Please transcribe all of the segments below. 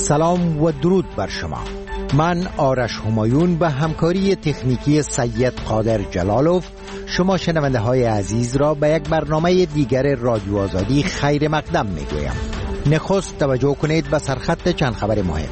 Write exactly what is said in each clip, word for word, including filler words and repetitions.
سلام و درود بر شما. من آرش همایون به همکاری تکنیکی سید قادر جلالوف شما شنونده های عزیز را به یک برنامه دیگر رادیو آزادی خیر مقدم می گویم. نخست توجه کنید به سرخط چند خبر مهم.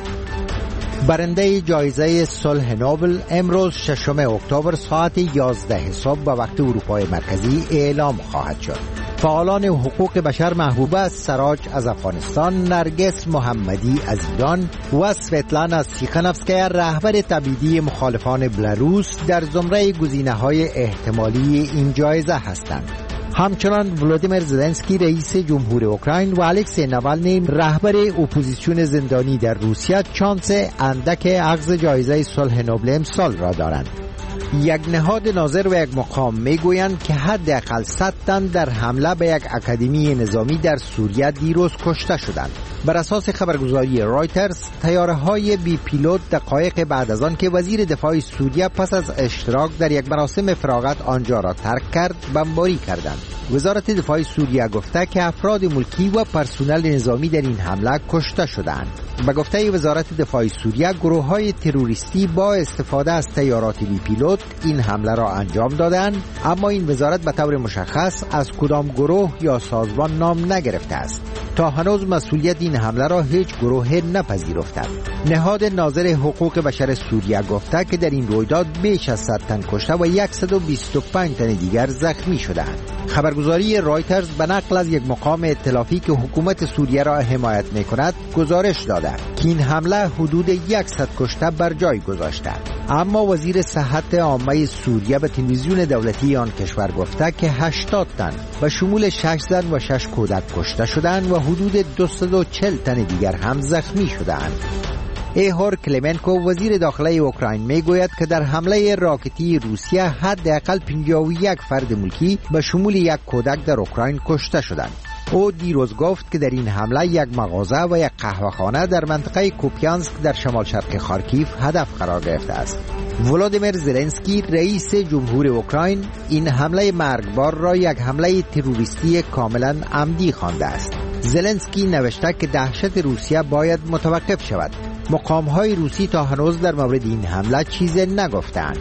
برنده جایزه صلح نوبل امروز ششم اکتبر ساعت یازده صبح به وقت اروپای مرکزی اعلام خواهد شد. فعالان حقوق بشر محبوبه سراج از افغانستان، نرگس محمدی از ایران و سویتلانا تیخانوفسکایا رهبر تبعیدی مخالفان بلاروس در زمره گزینه‌های احتمالی این جایزه هستند. همچنان ولادیمیر زلنسکی رئیس جمهور اوکراین و الکسی ناوالنی رهبر اپوزیسیون زندانی در روسیه چانس اندک اخذ جایزه صلح نوبل امسال را دارند. یک نهاد ناظر و یک مقام میگویند که حداقل صد تن در حمله به یک اکادمی نظامی در سوریه دیروز کشته شدند. بر اساس خبرگزاری رایترز، طیاره‌های بی پیلوت دقایق بعد از آن که وزیر دفاع سوریه پس از اشتراک در یک مراسم فراغت آنجا را ترک کرد، بمباری کردند. وزارت دفاع سوریه گفته که افراد ملکی و پرسنل نظامی در این حمله کشته شدند. به گفته وزارت دفاع سوریه، گروه‌های تروریستی با استفاده از طیارات بی پیلوت این حمله را انجام دادند، اما این وزارت به طور مشخص از کدام گروه یا سازمان نام نگرفته است. تا هنوز مسئولیت این حمله را هیچ گروه نپذیرفته. نهاد ناظر حقوق بشر سوریه گفته که در این رویداد بیش از صد تن کشته و صد و بیست و پنج تن دیگر زخمی شدند. خبرگزاری رایترز به نقل از یک مقام ائتلافی که حکومت سوریه را حمایت می‌کند گزارش داده که این حمله حدود صد کشته بر جای گذاشته. اما وزیر صحت عامه سوریه به تلویزیون دولتی آن کشور گفته که هشتاد تن به شمول شش زن و شش کودک کشته شدند و حدود دویست و چهل تن دیگر هم زخمی شدند. ایهور کلمنکو وزیر داخله اوکراین میگوید که در حمله راکتی روسیه حداقل پنجاه و یک فرد ملکی به شمول یک کودک در اوکراین کشته شدند. او دیروز گفت که در این حمله یک مغازه و یک قهوه‌خانه در منطقه کوپیانسک در شمال شرق خارکیف هدف قرار گرفته است. ولادیمیر زلنسکی رئیس جمهور اوکراین این حمله مرگبار را یک حمله تروریستی کاملا عمدی خوانده است. زلنسکی نوشته که دهشت روسیه باید متوقف شود. مقام‌های روسی تا هنوز در مورد این حمله چیزی نگفتند.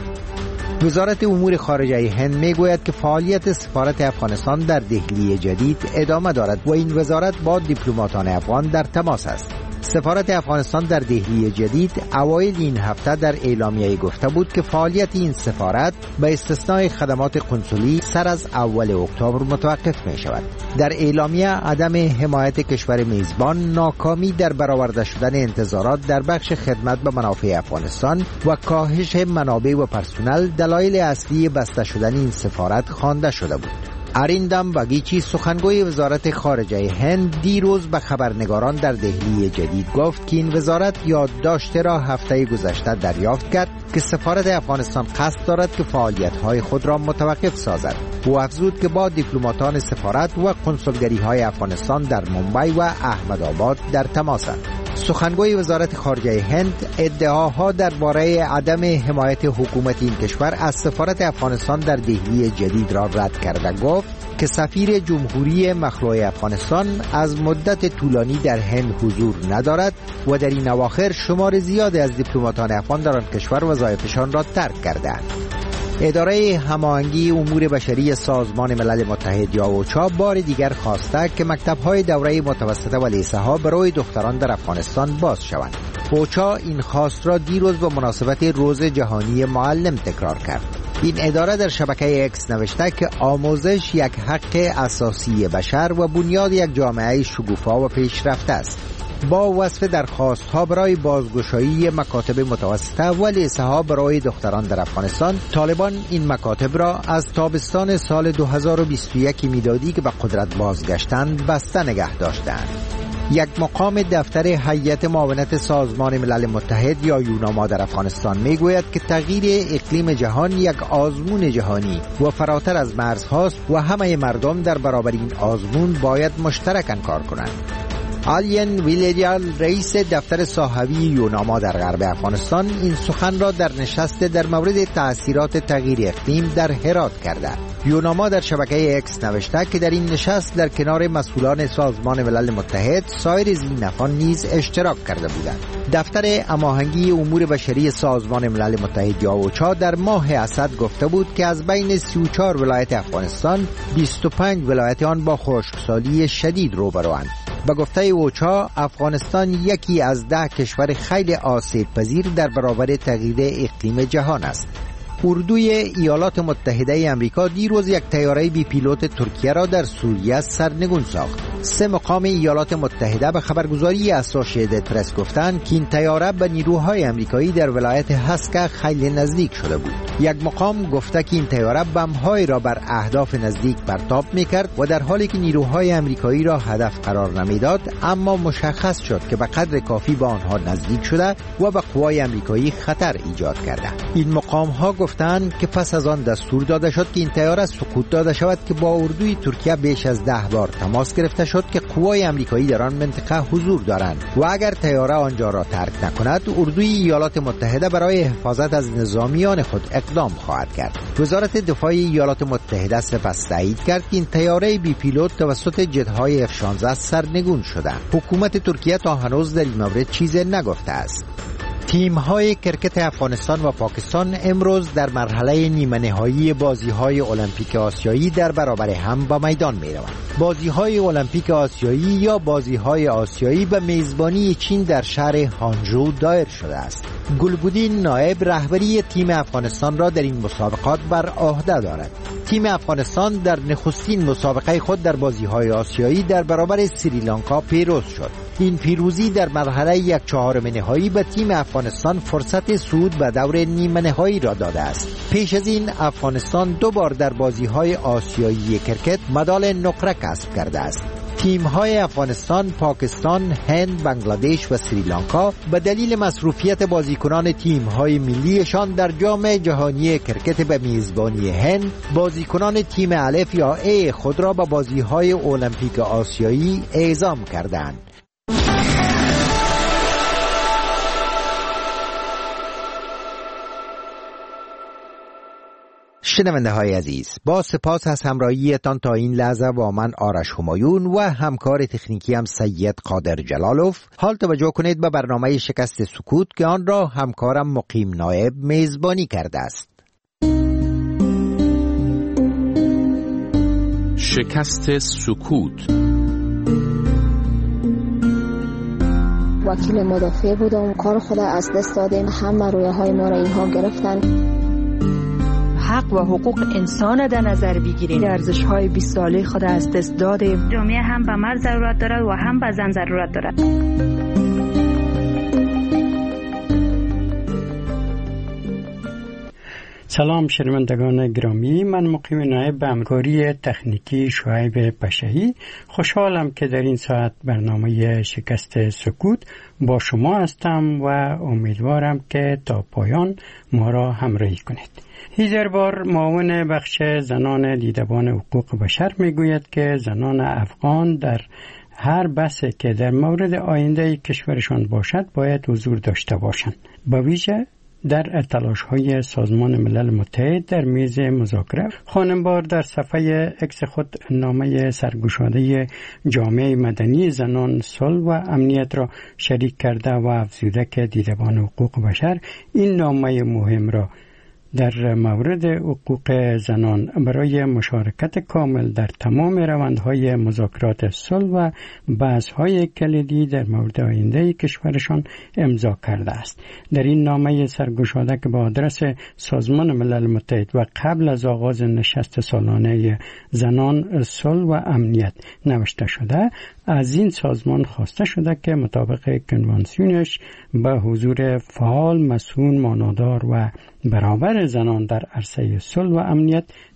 وزارت امور خارجه هند میگوید که فعالیت سفارت افغانستان در دهلی جدید ادامه دارد و این وزارت با دیپلماتان افغان در تماس است. سفارت افغانستان در دهلی جدید اوایل این هفته در اعلامیه گفته بود که فعالیت این سفارت به استثنای خدمات قنسولی سر از اول اکتبر متوقف می شود. در اعلامیه عدم حمایت کشور میزبان، ناکامی در برآورده شدن انتظارات در بخش خدمت به منافع افغانستان و کاهش منابع و پرسنل دلایل اصلی بسته شدن این سفارت خوانده شده بود. اریندام باگیچی سخنگوی وزارت خارجه هند دیروز به خبرنگاران در دهلی جدید گفت که این وزارت یادداشت را هفته گذشته دریافت کرد که سفارت افغانستان قصد دارد که فعالیت‌های خود را متوقف سازد. او افزود که با دیپلماتان سفارت و کنسولگری‌های افغانستان در ممبئی و احمدآباد در تماسند. سخنگوی وزارت خارجه هند ادعاها درباره عدم حمایت حکومت این کشور از سفارت افغانستان در دهلی جدید را رد کرده گفت که سفیر جمهوری مخلوع افغانستان از مدت طولانی در هند حضور ندارد و در این اواخر شمار زیادی از دیپلماتان افغان در آن کشور وظایفشان را ترک کردند. اداره هماهنگی امور بشری سازمان ملل متحد یا اوچا بار دیگر خواسته که مکتب‌های دوره متوسطه و لیسه‌ها برای دختران در افغانستان باز شوند. اوچا این خواست را دیروز به مناسبت روز جهانی معلم تکرار کرد. این اداره در شبکه اکس نوشته که آموزش یک حق اساسی بشر و بنیاد یک جامعه شکوفا و پیشرفته است. با وصف درخواست‌ها برای بازگشایی مکاتب متوسطه و لیسه‌ها برای دختران در افغانستان، طالبان این مکاتب را از تابستان سال دو هزار و بیست و یک میلادی که به قدرت بازگشتند بسته نگه داشتند. یک مقام دفتر هیئت معاونت سازمان ملل متحد یا یوناما در افغانستان میگوید که تغییر اقلیم جهان یک آزمون جهانی و فراتر از مرزهاست و همه مردم در برابر این آزمون باید مشترکاً کار کنند. آلین ویلیریال رئیس دفتر صحابی یوناما در غرب افغانستان این سخن را در نشست در مورد تأثیرات تغییر اقلیم در هرات کرده. یوناما در شبکه اکس نوشته که در این نشست در کنار مسئولان سازمان ملل متحد سایر ذی‌نفعان نیز اشتراک کرده بودند. دفتر هماهنگی امور بشری سازمان ملل متحد یا اوچا در ماه اسد گفته بود که از بین سی و چهار ولایت افغانستان بیست و پنج ولایت آن با خشکسالی شدید روبروند. به گفته اوچا افغانستان یکی از ده کشور خیلی آسیب پذیر در برابر تغییر اقلیم جهان است. اردوی ایالات متحده امریکا دیروز یک طیاره بی پیلوت ترکیه را در سوریه سرنگون ساخت. سه مقام ایالات متحده به خبرگزاری اسوسییتد پرس گفتند که این طیاره به نیروهای امریکایی در ولایت هسکه خیلی نزدیک شده بود. یک مقام گفته که این طیاره بمب‌های را بر اهداف نزدیک پرتاب می‌کرد و در حالی که نیروهای امریکایی را هدف قرار نمیداد، اما مشخص شد که به قدر کافی به آنها نزدیک شده و به قوای امریکایی خطر ایجاد کرده. این مقام‌ها گفتند که پس از آن دستور داده شد که این طیاره سقوط داده شود که با اردوی ترکیه بیش از ده بار تماس گرفته شد که قوای امریکایی در آن منطقه حضور دارند و اگر طیاره آنجا را ترک نکند اردوی ایالات متحده برای حفاظت از نظامیان خود اقدام خواهد کرد. وزارت دفاع ایالات متحده سپس تایید کرد که این طیاره بی پیلوت توسط جت‌های اف شانزده سرنگون شده. حکومت ترکیه تا هنوز در این مورد چیزی نگفته است. تیم‌های کرکت افغانستان و پاکستان امروز در مرحله نیمه نهایی بازی‌های المپیک آسیایی در برابر هم به میدان می‌روند. بازی‌های المپیک آسیایی یا بازی‌های آسیایی به میزبانی چین در شهر هانجو دایر شده است. گلبودین نایب رهبری تیم افغانستان را در این مسابقات بر عهده دارد. تیم افغانستان در نخستین مسابقه خود در بازی‌های آسیایی در برابر سریلانکا پیروز شد. این پیروزی در مرحله یک چهارم نهایی به تیم افغانستان فرصت صعود به دور نیمه نهایی را داده است. پیش از این افغانستان دو بار در بازی‌های آسیایی کرکت مدال نقره کسب کرده است. تیم‌های افغانستان، پاکستان، هند، بنگلادش و سریلانکا به دلیل مصروفیت بازیکنان تیم‌های ملیشان در جام جهانی کرکت به میزبانی هند، بازیکنان تیم الف یا ای خود را به بازی‌های المپیک آسیایی اعزام کردند. شنونده های عزیز، با سپاس از همراهیتان تا این لحظه با من آرش همایون و همکار تکنیکی هم سید قادر جلالوف. حال توجه کنید به برنامه شکست سکوت که آن را همکارم مقیم نایب میزبانی کرده است. شکست سکوت. وکیل مدافع بودم، کار خود از دست دادیم، همه رویه های ما را اینها گرفتن. حق و حقوق انسان در نظر بگیریم. ارزش های بیست ساله خود از دست دادیم. جامعه هم به مرد ضرورت دارد و هم به زن ضرورت دارد. سلام شنوندگان گرامی، من مقیم نایب به همکاری تکنیکی شعیب پشهی خوشحالم که در این ساعت برنامه شکست سکوت با شما هستم و امیدوارم که تا پایان ما را همراهی کنید. هیدر بار معاون بخش زنان دیدبان حقوق بشر میگوید که زنان افغان در هر بحثی که در مورد آینده کشورشان باشد باید حضور داشته باشند، به ویژه در تلاش‌های سازمان ملل متحد در میز مذاکره. خانمبار در صفحه اکس خود نامه سرگشاده جامعه مدنی زنان صلح و امنیت را شریک کرده و افزوده که دیدبان حقوق بشر این نامه مهم را در مورد حقوق زنان برای مشارکت کامل در تمام روندهای مذاکرات صلح و بحث‌های کلیدی در مورد آینده کشورشان امضا کرده است. در این نامه سرگشاده که با آدرس سازمان ملل متحد و قبل از آغاز نشست سالانه زنان صلح و امنیت نوشته شده، از این سازمان خواسته شده که مطابق کنوانسیونش به حضور فعال، مسئول، مانادار و برابر زنان در عرصه صلح و امنیت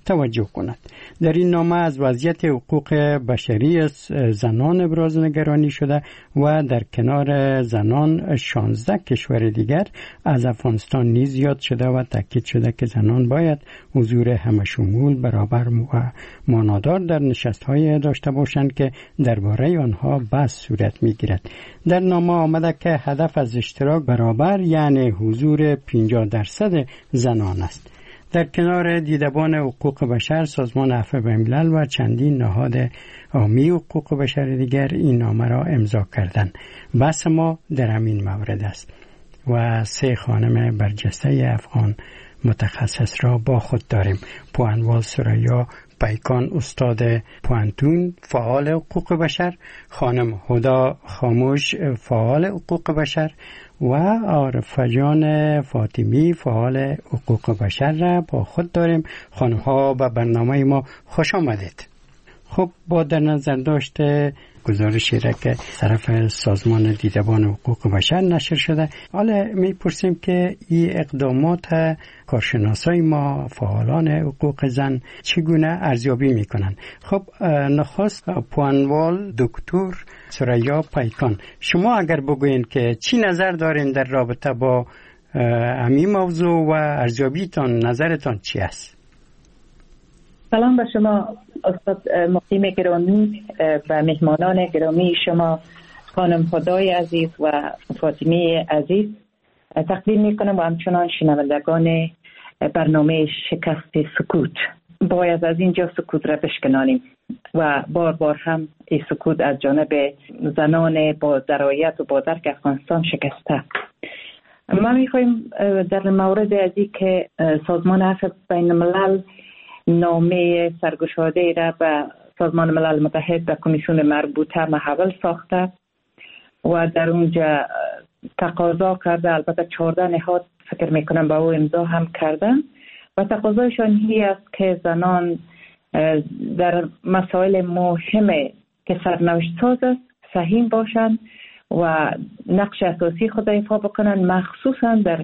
توجه کند. در این نامه از وضعیت حقوق بشری زنان ابراز نگرانی شده و در کنار زنان شانزده کشور دیگر از افغانستان نیز یاد شده و تاکید شده که زنان باید حضور همشمول، برابر و مانادار در نشست‌های داشته باشند که درباره آنها بحث صورت می‌گیرد. در نامه آمده که هدف از اشتراک برابر یعنی حضور پنجاه درصد زنان است. در کنار دیدبان حقوق بشر، سازمان عفو بین‌الملل و چندین نهاد عامی حقوق بشر دیگر این نامه را امضا کردند. بحث ما در همین مورد است و سه خانم برجسته افغان متخصص را با خود داریم. پوانوال ثریا پیکان، استاد پوانتون، فعال حقوق بشر، خانم هدا خاموش، فعال حقوق بشر و عارفه جان فاطمی، فعال حقوق بشر را با خود داریم. خانم‌ها به برنامه ما خوش آمدید. خب با در نظر داشته گزارشی را که طرف سازمان دیدبان حقوق بشر نشر شده، حالا میپرسیم که این اقدامات کارشناسای ما، فعالان حقوق زن چگونه ارزیابی میکنن؟ خب نخست پوانوال دکتر ثریا پیکان، شما اگر بگوین که چی نظر دارین در رابطه با همین موضوع و ارزیابیتان، نظرتان چی است؟ سلام به شما استاد مقیم گرامی و مهمانان گرامی شما، خانم هدای عزیز و فاطمی عزیز تقدیم میکنم و همچنان شنوندگان برنامه شکست سکوت. باید از اینجا سکوت را بشکنانیم و بار بار هم این سکوت از جانب زنان با درایت و با درک افغانستان شکسته. ما میخوایم در مورد ازی که سازمان عفو بین الملل نامه سرگشاده را به سازمان ملل متحد و کمیسیون مربوطه محول ساخته و در اونجا تقاضا کرده، البته چهارده نهاد فکر میکنم با او امضا هم کردن و تقاضایشان هی است که زنان در مسائل مهمه که سرنوشت ساز است سهیم باشند و نقش اساسی خود ایفا بکنن، مخصوصا در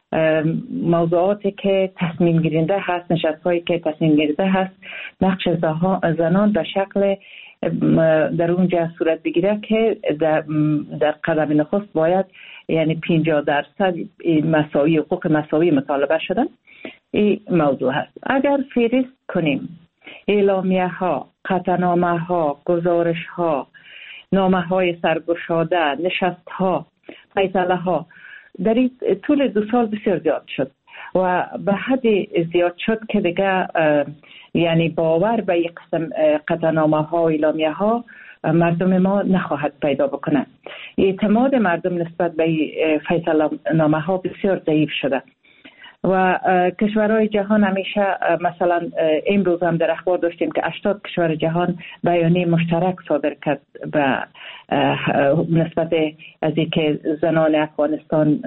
موضوعاتی که تصمیم گیرنده هست، نشست‌هایی که تصمیم گیرنده هست، نقش زنان به شکل در اونجا صورت بگیره که در, در قدم نخست باید یعنی پنجاه درصد مساوی، حقوق مساوی مطالبه شدن. این موضوع هست. اگر فهرست کنیم اعلامیه ها، قطعنامه ها، گزارش ها، نامه های سرگشاده، نشست ها، فیصله ها در این طول دو سال بسیار زیاد شد و به حد زیاد شد که دیگه یعنی باور به یک قسم قطعنامه ها و اعلامیه ها مردم ما نخواهد پیدا بکنه. اعتماد مردم نسبت به فیصله نامه ها بسیار ضعیف شده و کشورهای جهان همیشه مثلا امروز هم در اخبار داشتیم که هشتاد کشور جهان بیانیه مشترک صادر کرد به نسبت از اینکه زنان افغانستان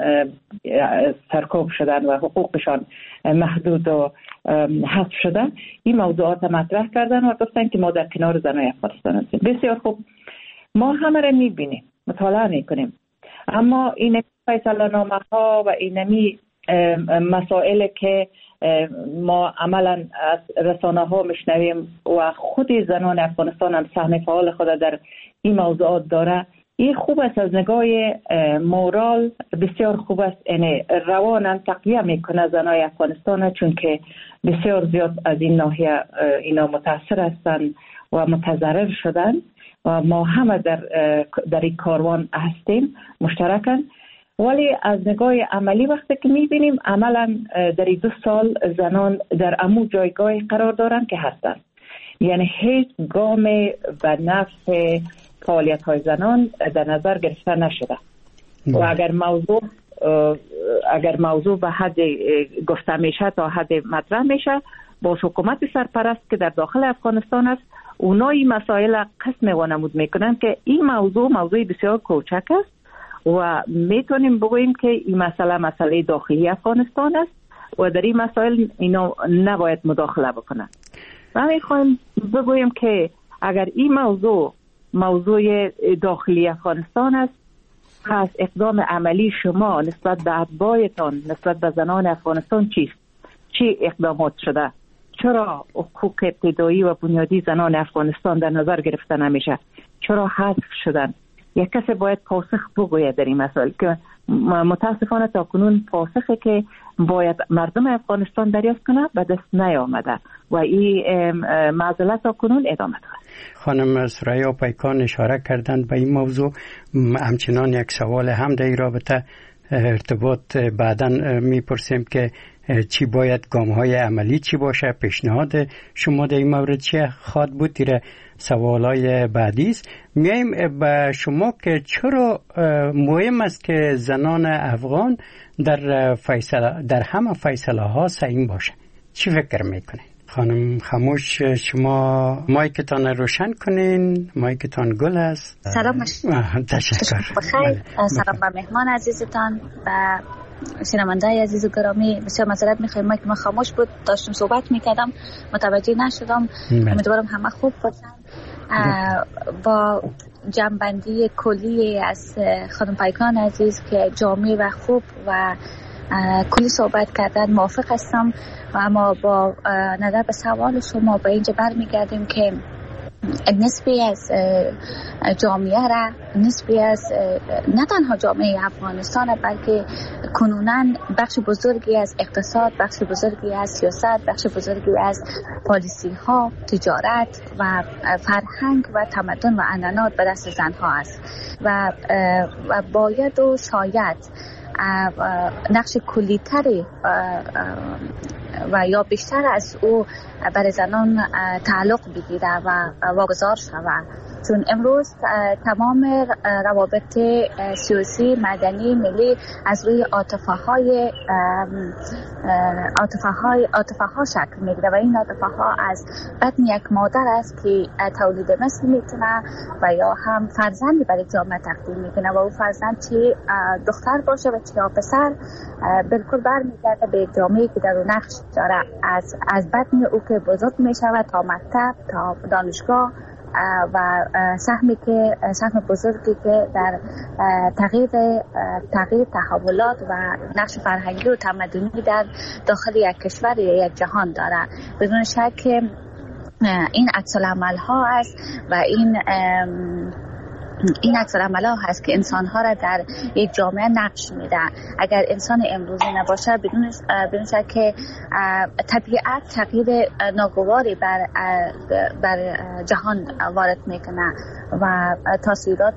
سرکوب شدن و حقوقشان محدود و حذف شده. این موضوعات مطرح کردن و گفتن که ما در کنار زنان افغانستان هستیم. بسیار خوب، ما همه را میبینیم، مطالعه میکنیم، اما این فیصله نامه ها و اینمی مسائل که ما عملا از رسانه ها میشنویم و خود زنان افغانستان هم سهم فعال خود در این موضوعات داره، این خوب است. از نگاه مورال بسیار خوب است، یعنی رواناً تقویه میکنه زنای افغانستان، چون که بسیار زیاد از این ناحیه اینا متاثر هستند و متضرر شدن و ما همه در در این کاروان هستیم مشترکاً. ولی از نگاه عملی وقتی که میبینیم عملا در این دو سال زنان در امو جایگاه قرار دارن که هستن، یعنی هیچ گام به نفع فعالیت های زنان در نظر گرفته نشده و اگر موضوع اگر موضوع به حد گفته میشه تا حد مطرح میشه، با حکومت سرپرست که در داخل افغانستان است، اونا این مسائل قسم وانمود میکنن که این موضوع موضوع بسیار کوچک است و میتونیم بگوییم که این مسئله مسئله داخلی افغانستان است و در این مسائل اینا نباید مداخله بکنن. و میخوایم بگوییم که اگر این موضوع موضوع داخلی افغانستان است، پس اقدام عملی شما نسبت به اتباعتان، نسبت به زنان افغانستان چیست؟ چی اقدامات شده؟ چرا حقوق ابتدایی و بنیادی زنان افغانستان در نظر گرفته نمیشه؟ چرا حذف شدن؟ یک کسی باید پاسخ بگوید در این مسائل که متاسفانه تا کنون پاسخی که باید مردم افغانستان دریافت کنه به دست نیامده و این معضله تا کنون ادامه داره. خانم ثریا پیکان اشاره کردند به این موضوع. همچنان یک سوال هم در این رابطه ارتباط بعداً میپرسیم که چی باید گام‌های عملی چی باشه، پیشنهاد شما در این مورد چی خواد بود؟ دیره سوالای بعدی است. میایم به شما که چرا مهم است که زنان افغان در فیصله در همه فیصله ها سعیم باشه؟ چی فکر میکنین؟ خانم خاموش شما مایکتان روشن کنین، مایکتان گل است. سلام تشکر. بخیر. سلام به مهمان عزیزتان و شنونده عزیز و گرامی. بسیار معذرت میخوایم ما که من خاموش بود داشتم صحبت میکردم متوجه نشدم. امیدوارم همه خوب باشن. با جنبندی کلی از خانم پیکان عزیز که جامع و خوب و کلی صحبت کردن موافق هستم و اما با نظر به سوال شما به اینجا برمیگردیم که نسبی از جامعه را نسبی از نه تنها جامعه افغانستان بلکه کنوناً بخش بزرگی از اقتصاد، بخش بزرگی از سیاست، بخش بزرگی از پالیسی ها، تجارت و فرهنگ و تمدن و عنعنات به دست زنها است و باید و شاید نقش کلی‌تری و یا بیشتر از او برای زنان تعلق بگیره و واگذار شود، چون امروز تمام روابط سیاسی، مدنی، ملی از روی عاطفه های عاطفه های عاطفه ها شکل میگیره و این عاطفه ها از بطن یک مادر است که تولید مثل میکنه و یا هم فرزندی برای جامعه تقدیم میکنه و او فرزند چه دختر باشه و چه پسر بالکل برمیگرده به جامعه که در اون نقش داره، از از بطن او که بزرگ میشود تا مکتب تا دانشگاه و سهمی که سهم بزرگی که در تغییر تغییر تحولات و نقش فرهنگی و تمدنی در داخل یک کشور یا یک جهان داره. بدون شک این عکس العمل ها است و این این عکس العمل ها هست که انسان ها را در یک جامعه نقش میده. اگر انسان امروزی نباشه بدون بدون شک که طبیعت تغییر ناگواری بر بر جهان وارد میکنه و تاثیرات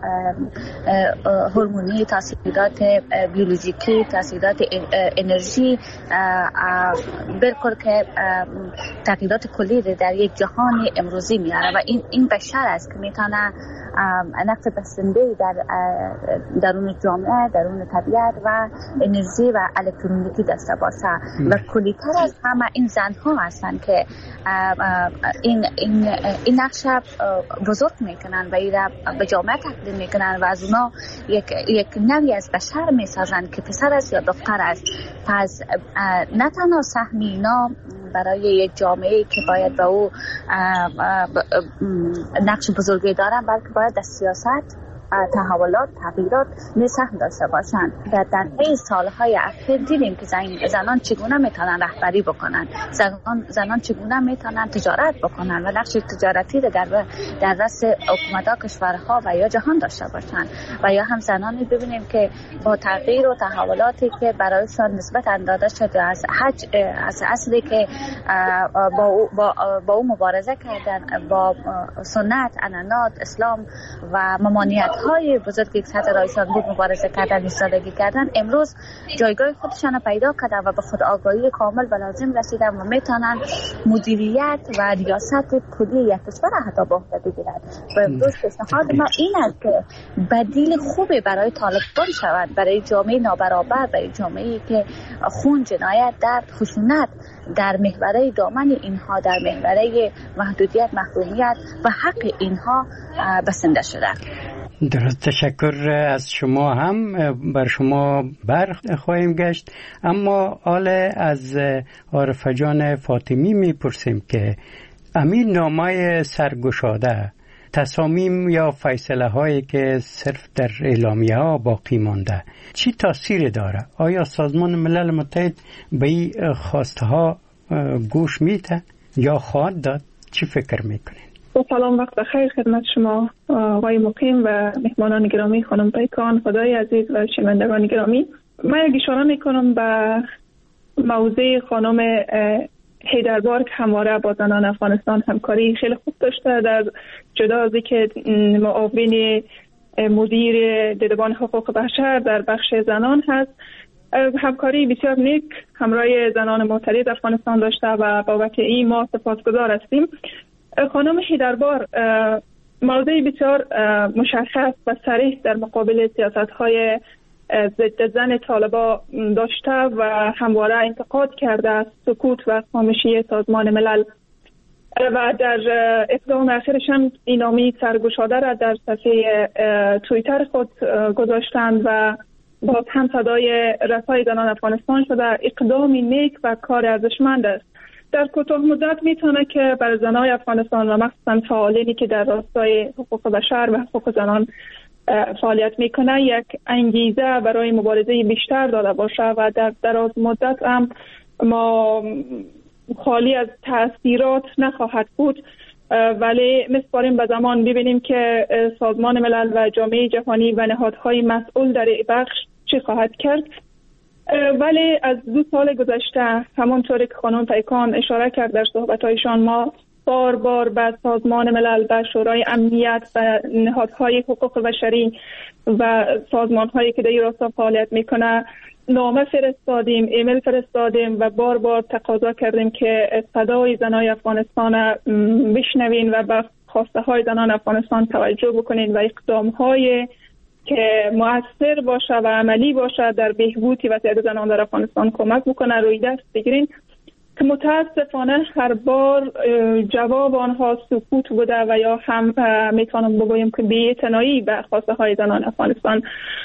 هورمونی، تاثیرات بیولوژیکی، تاثیرات انرژی بالکل که تغییرات کلی در یک جهان امروزی میاره و این این بشر است که میتونه نقش بسنده در درون جامعه، درون طبیعت و انرژی و الکترونیکی داشته باشه و کلی‌تر از همه این زنها هستن که این این این نقش بزرگ میکنن و این به جامعه تقدیم میکنن و از اونا یک یک نوعی از بشر میسازن که پسر است یا دختر است. پس نه تنها سهم اینا برای یک جامعه که باید به او نقش بزرگی دارن بلکه باید در سیاست، تحولات، تغییرات نسهم داشته باشند. و در طی سالهای اخیر دیدیم که زنان چگونه میتونن رهبری بکنن، زنان زنان چگونه میتونن تجارت بکنن و نقش تجارتی در در دست حکومت‌ها، کشورها و یا جهان داشته باشند و یا هم زنانی ببینیم که با تغییر و تحولاتی که برایشان نسبت داده شده از حج از اصلی که با او, با, با او مبارزه کردن با سنت، عنعنات، اسلام و ممانعت های بزرگی که سطح رایشان بود مبارزه کردن، ایستادگی کردن، امروز جایگاه خودشان پیدا کردن و به خود آگاهی کامل و لازم رسیدن و میتونن مدیریت و ریاست کلی یک کشور حتی به عهده بگیرند. و امروز پیشنهاد ما این است که بدیل خوبی برای طالبان شود، برای جامعه نابرابر، برای جامعه‌ای که خون، جنایت، درد، خشونت در محوره دامن اینها، در محوره محدودیت، محرومیت و حق اینها بسنده شده. درست، تشکر از شما. هم بر شما بر خواهیم گشت، اما حال از عارفه جان فاطمی میپرسیم که امین نامه سرگشاده، تصامیم یا فیصله هایی که صرف در اعلامیه ها باقی مانده چی تاثیر داره؟ آیا سازمان ملل متحد به این خواسته ها گوش میده یا خواهد داد؟ چی فکر میکنین؟ سلام، وقت بخیر خدمت شما آقای مقیم و مهمانان گرامی، خانم پیکان، خدای عزیز و شنوندگان گرامی. من یک اشاره میکنم به موضوع خانم حیدربار که همواره با زنان افغانستان همکاری خیلی خوب داشته. در جدا از اینکه معاون مدیر دیدبان حقوق بشر در بخش زنان هست، همکاری بسیار نیک همراه زنان معترض افغانستان داشته و بابت این ما سپاسگزار هستیم. خانم حیدربار موضوع بسیار مشخص و صریح در مقابل سیاست‌های ضد زن طالبا داشته و همواره انتقاد کرده از سکوت و خاموشی سازمان ملل و در اقدام اخیرش هم اینامی سرگشاده را در صفحه توییتر خود گذاشتند و باز هم صدای رسای زنان افغانستان شده. اقدامی نیک و کار ارزشمند است. در کوتاه مدت میتونه که برای زنان افغانستان و مخصوصا فعالینی که در راستای حقوق بشر و حقوق زنان فعالیت میکنه یک انگیزه برای مبارزه بیشتر داده باشه و در دراز مدت هم ما خالی از تأثیرات نخواهد بود، ولی میسپاریم به زمان ببینیم که سازمان ملل و جامعه جهانی و نهادهای مسئول در بخش چی خواهد کرد. ولی از دو سال گذشته همونطوری که خانم پیکان اشاره کرد در صحبت‌هایشان، ما بار بار به سازمان ملل و شورای امنیت و نهادهای حقوق بشری و سازمان‌هایی که در این راستا فعالیت میکنه نامه فرستادیم، ایمیل فرستادیم و بار بار تقاضا کردیم که صدای زنان افغانستان بشنوین و به خواسته های زنان افغانستان توجه بکنین و اقدام‌های که مؤثر باشه و عملی باشه در بهبود وضعیت زنان در افغانستان کمک بکنه روی دست بگیرین، که متاسفانه هر بار جواب آنها سکوت بوده و یا هم میتونم بگویم که بی‌اعتنایی به خواسته های زنان افغانستان.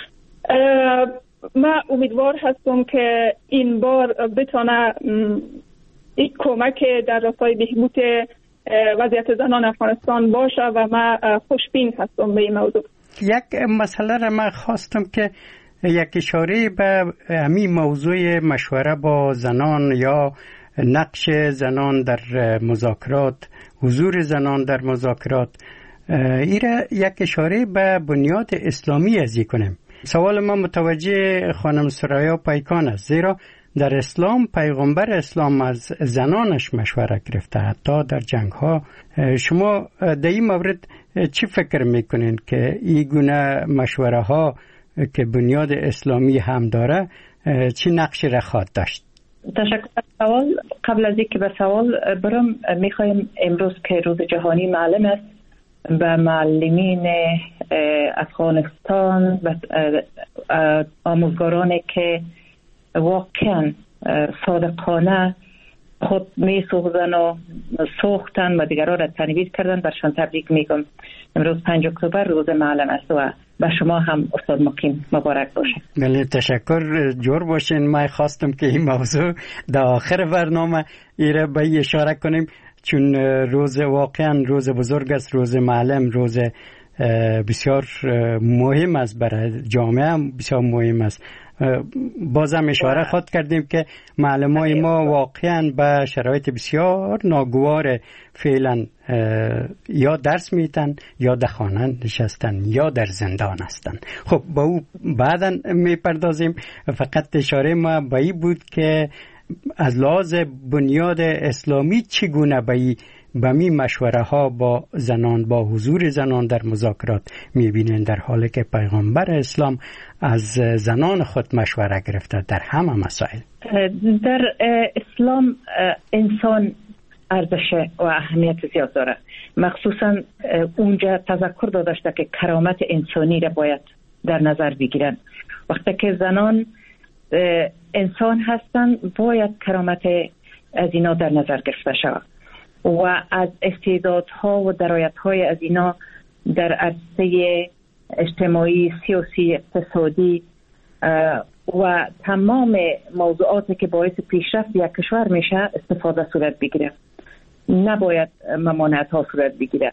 من امیدوار هستم که این بار بتونه یک کمک در راستای بهبود وضعیت زنان افغانستان باشه و من خوشبین هستم به این موضوع. یک مسئله را من خواستم که یک اشاره به همین موضوع مشوره با زنان یا نقش زنان در مذاکرات، حضور زنان در مذاکرات، ایره یک اشاره به بنیاد اسلامی ازی کنیم. سوال من متوجه خانم سرایا پیکان است، زیرا در اسلام پیغمبر اسلام از زنانش مشوره گرفته، حتی در جنگ ها. شما در این مورد چی فکر میکنین که این گونه مشوره ها که بنیاد اسلامی هم داره چی نقشی را خواهد داشت؟ تشکر از سوال. قبل از اینکه به سوال برم، میخوایم امروز که روز جهانی معلم است به معلمین افغانستان و آموزگارانی که واقعا صادقانه خود می سوزن و سوختن و دیگران را تنویر کردن، برشان تبریک میگم. امروز پنج اکتبر روز معلم است و به شما هم استاد مقیم مبارک باشه. بله، تشکر. جور باشین. من خواستم که این موضوع در آخر برنامه ایره به اشاره کنیم، چون روز واقعا روز بزرگ است، روز معلم، روز بسیار مهم است برای جامعه، هم بسیار مهم است. بازم اشاره خود کردیم که معلمای ما واقعا به شرایط بسیار ناگوار فعلا یا درس میتن یا در خانه نشستن یا در زندان هستن. خب با او بعدا میپردازیم. فقط اشاره ما به این بود که از لحاظ بنیاد اسلامی چگونه به این به می مشوره ها با زنان، با حضور زنان در مذاکرات میبینن، در حالی که پیغمبر اسلام از زنان خود مشوره گرفته در همه مسائل. در اسلام انسان ارزش و اهمیت زیاد داره، مخصوصا اونجا تذکر داده شده که کرامت انسانی را باید در نظر بگیرن. وقتی که زنان انسان هستن باید کرامت از اینا در نظر گرفته شود و از استعدادها و درایت‌های از اینا در عرصه اجتماعی، سیاسی، اقتصادی و تمام موضوعاتی که باعث پیشرفت یک کشور میشه استفاده صورت بگیره. نباید ممانعت ها صورت بگیره.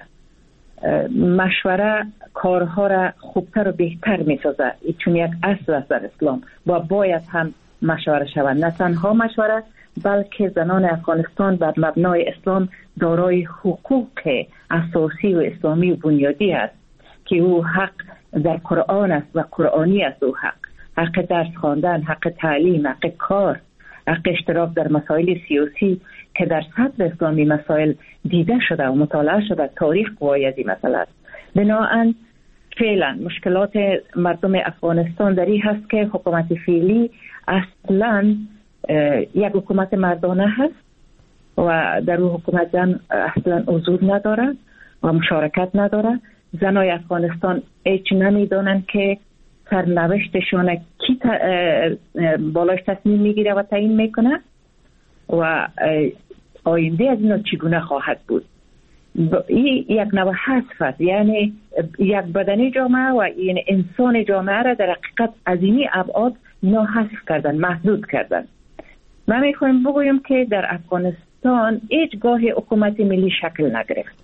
مشوره کارها را خوبتر و بهتر میسازه، چون یک اصل است در اسلام و باید هم مشوره شود. نه تنها مشوره بلکه زنان افغانستان بر مبنای اسلام دارای حقوق اساسی و اسلامی و بنیادی است که او حق در قرآن است و قرآنی است. او حق حق درس خواندن، حق تعلیم، حق کار، حق اشتراک در مسائل سیاسی که در صدر اسلامی مسائل دیده شده و مطالعه شده. تاریخ گواهی از این مسئله است. بنابراین فعلا مشکلات مردم افغانستان در این هست که حکومت فعلی اصلا یک حکومت مردانه هست و در اون حکومت زن اصلا حضور نداره و مشارکت نداره. زنای افغانستان هیچ نمیدونن که سرنوشتشون کی بالاش تصمیم میگیره و تعیین میکنه و آینده از اینا چگونه خواهد بود. این یک نوع حذف است، یعنی یک بدنی جامعه و این انسان جامعه را در حقیقت از اینی ابعاد اینا حذف کردن، محدود کردن. من میخوایم بگویم که در افغانستان هیچگاه حکومت ملی شکل نگرفت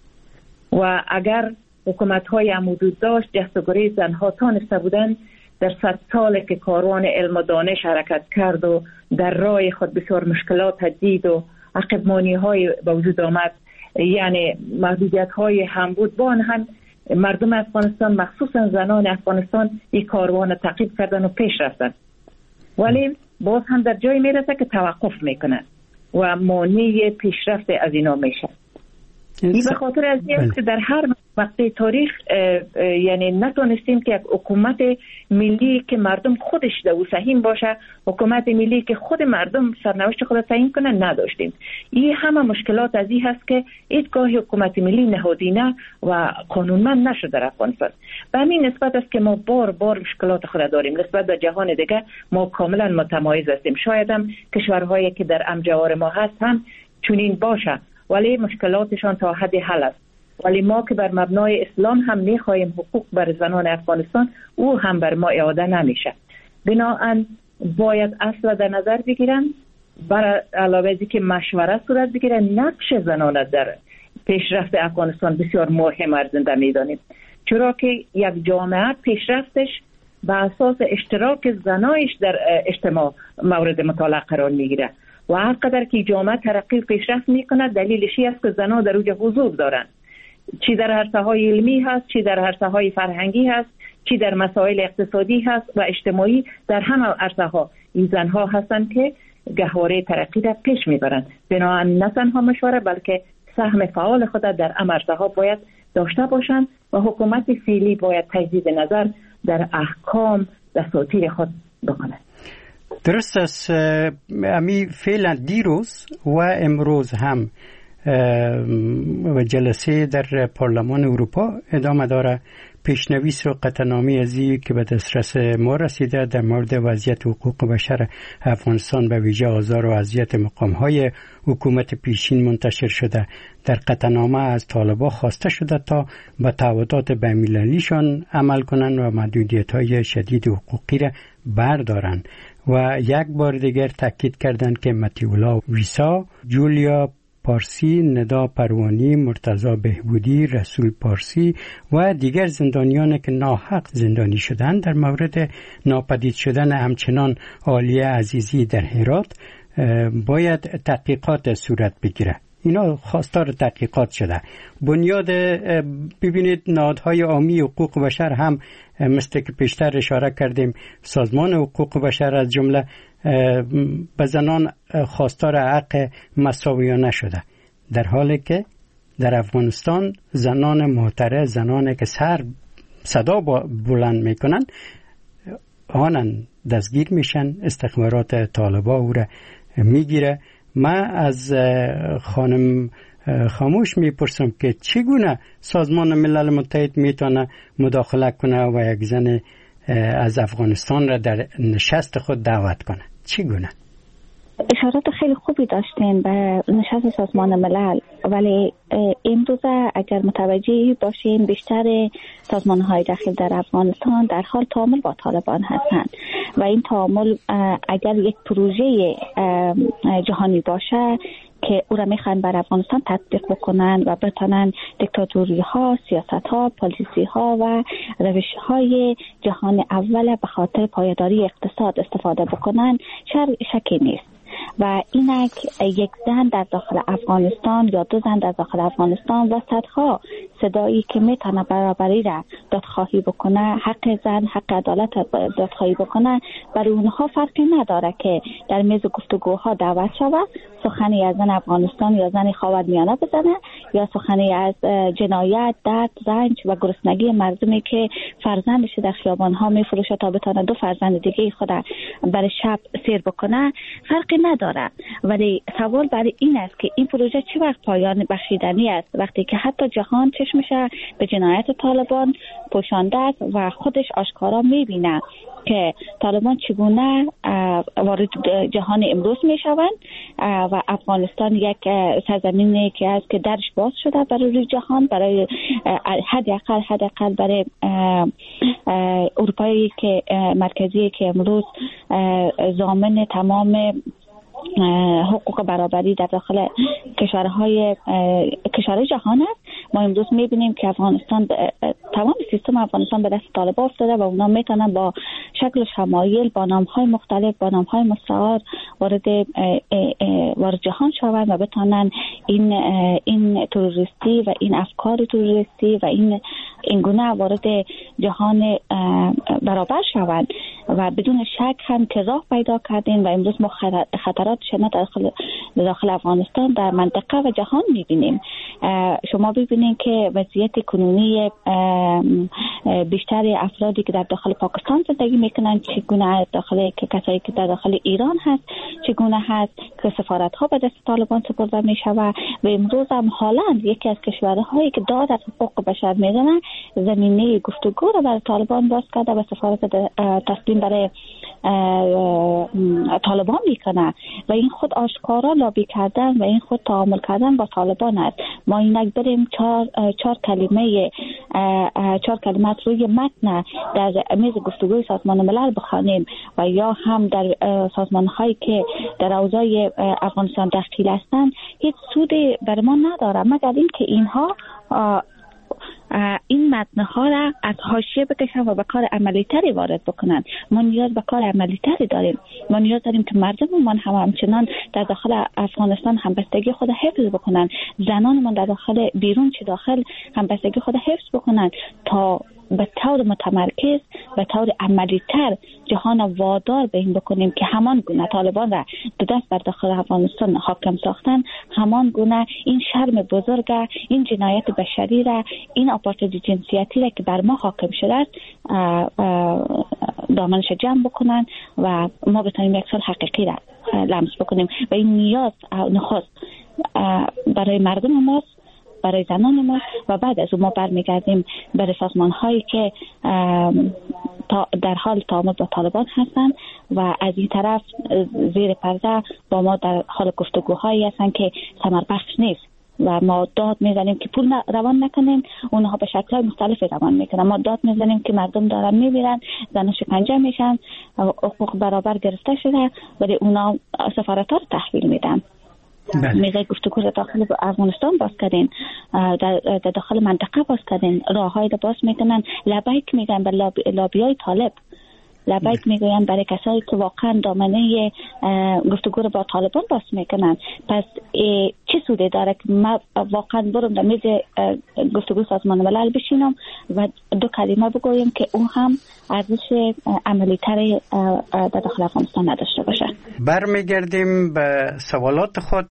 و اگر حکومت های حدود داشت جستگوری زنها تانسته بودن در صد سال که کاروان علم و دانش حرکت کرد و در راه خود بسیار مشکلات دید و عقبمانی های به وجود آمد، یعنی محدودیت های هم بود، با آن هم مردم افغانستان مخصوصا زنان افغانستان این کاروان تعقیب کردن و پیش رفتن. ولی باز هم در جای میرسه که توقف میکنن و مانع پیشرفت از اینا میشه. این به خاطر از این که در هر وقت تاریخ یعنی نتونستیم که یک حکومت ملی که مردم خودش دو سهیم باشه، حکومت ملی که خود مردم سرنوشت خود تعیین کنه نداشتیم. این همه مشکلات از این هست که هیچگاه حکومت ملی نهادینه و قانونمند نشده در افغانستان. به همین نسبت است که ما بار بار مشکلات خود داریم. نسبت به جهان دیگه ما کاملا متمایز هستیم. شاید هم کشورهایی که در امجوار ما هست هم چنین باشه، ولی مشکلاتشان تا حد حل است. ولی ما که بر مبنای اسلام هم میخواهیم حقوق بر زنان افغانستان، او هم بر ما اعاده نمیشه. بنابراین باید اصلا در نظر بگیرن، بر علاوه ازی که مشوره صورت بگیرن، نقش زنان در پیشرفت افغانستان بسیار مهم ارزنده میدانیم، چرا که یک جامعه پیشرفتش به اساس اشتراک زنایش در اجتماع مورد مطالعه قرار میگیره و هر قدر که جامعه ترقی و پیشرفت میکنه دلیلش است که زنان در اوج حضور دارن، چی در عرصه‌های علمی هست، چی در عرصه‌های فرهنگی هست، چی در مسائل اقتصادی هست و اجتماعی. در همه عرصه‌ها این زنها هستند که گهواره ترقی را پیش میبرند. بنابراین نه تنها مشوره بلکه سهم فعال خود در این عرصه‌ها باید داشته باشند و حکومت فعلی باید تجدید نظر در احکام دستور خود بکنه. درست است. امی فعلا دیروز و امروز هم و جلسه در پارلمان اروپا ادامه داره. پیشنویس و قطعنامه ازی که به دسترس ما رسیده در مورد وضعیت حقوق بشر افغانستان به ویژه آزار و اذیت مقام‌های حکومت پیشین منتشر شده. در قطعنامه از طالبان خواسته شده تا به تعهدات بین‌المللیشان عمل کنند و محدودیت‌های شدید حقوقی را بردارند و یک بار دیگر تاکید کردند که متیولا ویسا، جولیا پارسی، ندا پروانی، مرتضی بهبودی، رسول پارسی و دیگر زندانیانی که ناحق زندانی شدند در مورد ناپدید شدن همچنان عالیه عزیزی در هرات باید تحقیقات صورت بگیره. اینا خواستار تحقیقات شده. بنیاد ببینید نهادهای عامی حقوق بشر هم مثل که پیشتر اشاره کردیم سازمان حقوق بشر از جمله به زنان خواستار حق مساویانه شده، در حالی که در افغانستان زنان معترض، زنانی که سر صدا بلند میکنن آنن دستگیر میشن، استخبارات طالبان او را میگیره. من از خانم خاموش میپرسم که چگونه سازمان ملل متحد میتونه مداخله کنه و یک زن از افغانستان را در نشست خود دعوت کنه؟ چگونه؟ اشارات خیلی خوبی داشتین به نشست سازمان ملل، ولی امروزه اگر متوجه باشین بیشتر سازمان‌های داخل در افغانستان در حال تعامل با طالبان هستند و این تعامل اگر یک پروژه جهانی باشه که او را میخوان بر افغانستان تطبیق بکنن و بتونن دیکتاتوری ها، سیاست ها، پالیسی ها و روش های جهان اول به خاطر پایداری اقتصاد استفاده بکنن، شکی نیست. و اینک یک زن در داخل افغانستان یا دو زن در داخل افغانستان و صدها صدایی که میتونه برابری را دادخواهی بکنه، حق زن، حق عدالت دادخواهی بکنه، برای اونها فرقی نداره که در میز گفتگوها دعوت شود، سخنی از زن افغانستان یا زن خاورمیانه بزنه یا سخنی از جنایت، درد، رنج و گرسنگی مردمی که فرزندش در خیابان‌ها میفروشه تا بتونه دو فرزند دیگه خود برای شب سیر بکنه، فرقی نداره. ولی سوال برای این است که این پروژه چه وقت پایان بخشیدنی است، وقتی که حتی جهان چشمش به جنایت طالبان پوشانده است و خودش آشکارا میبینه که طالبان چگونه وارد جهان امروز می شوند و افغانستان یک سرزمینی که است که درش باز شده برای جهان، برای حداقل حداقل برای اروپایی که مرکزی که امروز ضامن تمام حقوق برابری در داخل کشورهای کشور جهان است. ما امروز میبینیم که افغانستان تمام سیستم افغانستان به دست طالبان افتاده و اونا میتونن با شکل شمایل با نامهای مختلف با نامهای مستعار وارد وارد جهان شوند و بتونن این این تروریستی و این افکار تروریستی و این این گونه وارد جهان برابر شوند و بدون شک هم که راه پیدا کردین و امروز ما خطرات شدید داخل داخل افغانستان در منطقه و جهان میبینیم. شما ببینید که وضعیت کنونی بیشتر افرادی که در داخل پاکستان زندگی میکنن چگونه، داخل که کسایی که در داخل ایران هست چگونه هست که سفارت ها به دست طالبان سپرده میشود و امروز هم هلند یکی از کشورهایی که داد از حقوق بشر میزنه زمینه گفتگو رو برای طالبان باز کرده و سفارت تسلیم برای طالبان میکنه و این خود آشکارا لابی کردن و این خود تعامل کردن با طالبان است. ما اینک بریم چهار چهار کلمه چهار کلمات روی متن در میز گفتگوی سازمان ملل بخوانیم و یا هم در سازمان هایی که در اوضاع افغانستان دخیل هستند هیچ سودی بر ما نداره مگر اینکه اینها این متنها را از حاشیه بکشن و به کار عملی تری وارد بکنن. ما نیاز به کار عملی تری داریم. ما نیاز داریم که مردممان هم همچنان در داخل افغانستان همبستگی خود حفظ بکنن، زنانمان در داخل بیرون چه داخل همبستگی خود حفظ بکنن تا به طور متمرکز به طور عملی تر جهان وادار به این بکنیم که همان گونه طالبان را دو دست بر داخل افغانستان حاکم ساختن، همان گونه این شرم بزرگ، این جنایت بشری را، این آپارتاید جنسیتی را که بر ما حاکم شده است دامنش جمع بکنن و ما بتونیم یک سال حقیقی را لمس بکنیم و این نیاز نخست برای مردم ماست، برای زنان ما و بعد از اون ما برمیگردیم برای سازمان هایی که در حال تعامل با طالبان هستند و از این طرف زیر پرده با ما در حال گفتگوهایی هستند که ثمر بخش نیست و ما داد میزنیم که پول روان نکنیم، اونها به شکل‌های مختلفی روان میکنن. ما داد میزنیم که مردم دارن میمیرن، زنان شکنجه میشن، حقوق برابر گرفته شده ولی اونا سفارت‌ها رو تحویل میدن. میزه گفتگو را داخل افغانستان باز کردین، در داخل منطقه باز کردین، راه‌های را باز میکنن، لبیک میگن به لابی، لابیای طالب، لبیک میگوین برای کسایی که واقعا دامنه گفتگو را با طالبان باز میکنن. پس چه سوده داره که ما واقعا برم در میز گفتگو سازمان ملل بشینم و دو کلمه بگویم که اون هم ارزش عملی تری در داخل افغانستان نداشته باشه. برمیگردیم به سوالات خود.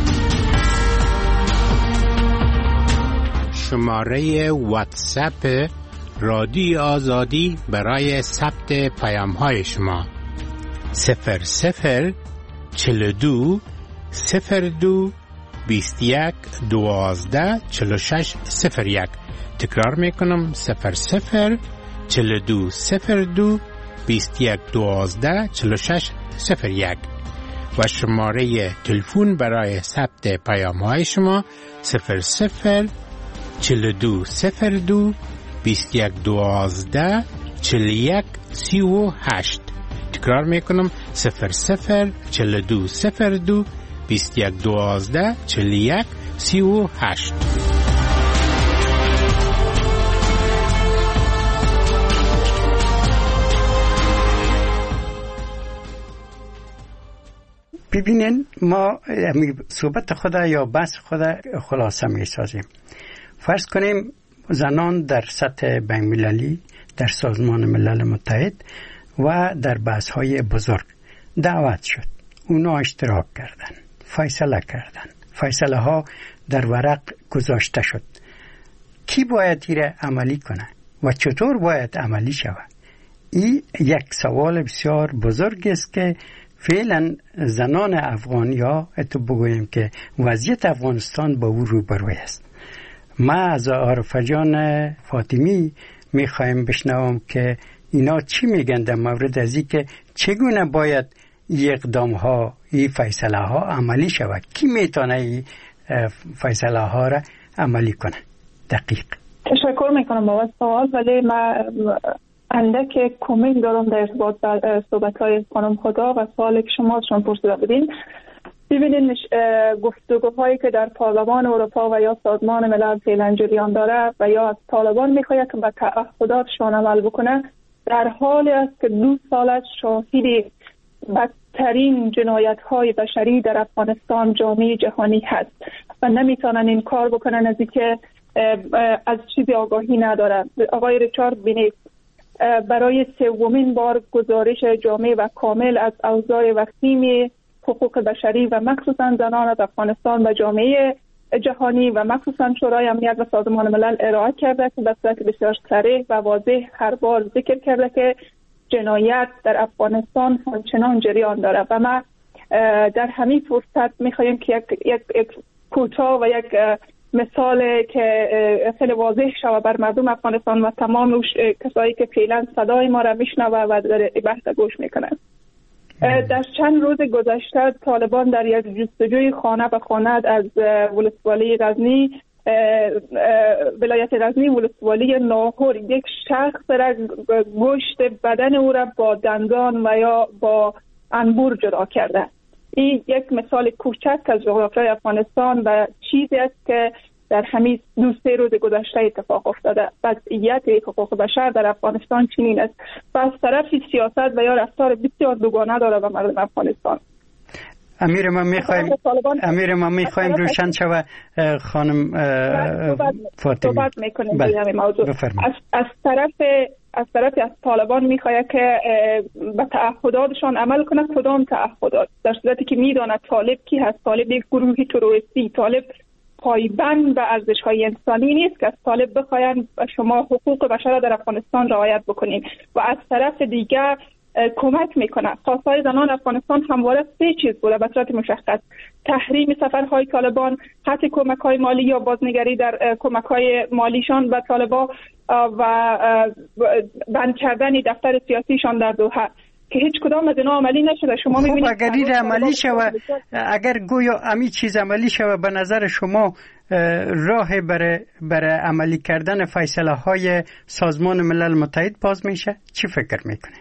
شماره واتساپ رادیو آزادی برای ثبت پیام‌های شما صفر صفر چهل و دو صفر دو بیست و یک دوازده چهل و شش صفر یک. تکرار میکنم صفر صفر چهل و دو صفر دو بیست و یک دوازده چهل و شش صفر یک و شماره تلفن برای ثبت پیام‌های شما صفر صفر چهل و دو صفر دو بیست و یک دوازده چهل و یک سی و هشت. تکرار میکنم صفر صفر چهل و دو صفر دو بیست و یک دوازده چهل و یک سی و هشت. ببینین ما صحبت خود یا بحث خود خلاصه می سازیم. فرض کنیم زنان در سطح بین المللی در سازمان ملل متحد و در بحث های بزرگ دعوت شد، اونا اشتراک کردن، فیصله کردن، فیصله ها در ورق گذاشته شد. کی باید ایره عملی کنه و چطور باید عملی شود؟ این یک سوال بسیار بزرگ است که فعلا زنان افغان یا اتو بگویم که وضعیت افغانستان با او روبروی است. ما از عارفه جان فاطمی میخوایم بشنوم که اینا چی میگن در مورد از این که چگونه باید این اقدام ها، این فیصله ها عملی شود. کی میتونه این فیصله ها را عملی کنه؟ دقیق تشکر میکنم بابت سوال، ولی ما اندک کامل دارم در ارتباط با صحبت های خانم خدا و سوالی که شما شما پرسیده بودین. ببینید گفتگوهایی که در پارلمان اروپا و یا سازمان ملل فعلا جریان داره و یا از طالبان میخواد که به تعهداتشان عمل بکنه، در حالی است که دو سال از شاهد بدترین جنایت های بشری در افغانستان جامعه جهانی هست و نمیتونن این کار بکنن از اینکه از چیزی آگاهی نداره. آقای ریچارد بینیف برای سومین بار گزارش جامع و کامل از اوضاع وخیم حقوق بشری و مخصوصا زنان از افغانستان و جامعه جهانی و مخصوصا شورای امنیت و سازمان ملل ارائه کرده که به صورت بسیار صریح و واضح هر بار ذکر کرده که جنایت در افغانستان همچنان جریان داره و ما در همین فرصت میخوایم که یک, یک, یک کوتاه و یک مثال که خیلی واضح شود بر مردم افغانستان و تمام کسایی که فعلا صدای ما را میشنوه و در بحث گوش میکنن. در چند روز گذشته طالبان در یک جستجوی خانه به خانه از ولسوالی غزنی ولایت غزنی ولسوالی ناهور یک شخص را گوشت بدن او را با دندان و یا با انبور جدا کرده. این یک مثال کوچک از جغرافیای افغانستان و چیزی است که در همین دو سه روز گذشته اتفاق افتاده. وضعیت حقوق بشر در افغانستان چنین است و از طرف سیاست و یا رفتار بسیار دوگانه داره و مردم افغانستان. امیر ما میخوایم امیر ما میخوایم روشن شود خانم فاطمی صحبت میکنیم در همین موضوع. از از طرف از طرف از طالبان میخواد که به تعهداتشان عمل کنه. کدام تعهدات؟ در صورتی که میداند طالب کی هست. طالب یک گروهی تروریستی، طالب پایبند به ارزش‌های انسانی نیست که از طالب بخواین شما حقوق بشر در افغانستان رعایت بکنین و از طرف دیگر کمک میکنه. خواستهای زنان افغانستان همواره سه چیز بوده به صورت مشخص: تحریم سفرهای طالبان، قطع کمک‌های مالی یا بازنگری در کمک‌های مالیشان به طالبان و بند کردن دفتر سیاسیشان در دوحه که هیچ کدام از اینا عملی نشده. شما خب می‌بینید اگر این عملی شود، اگر گویا امی چیز عملی شود، به نظر شما راه برای برای عملی کردن فیصله های سازمان ملل متحد باز میشه؟ چی فکر میکنین؟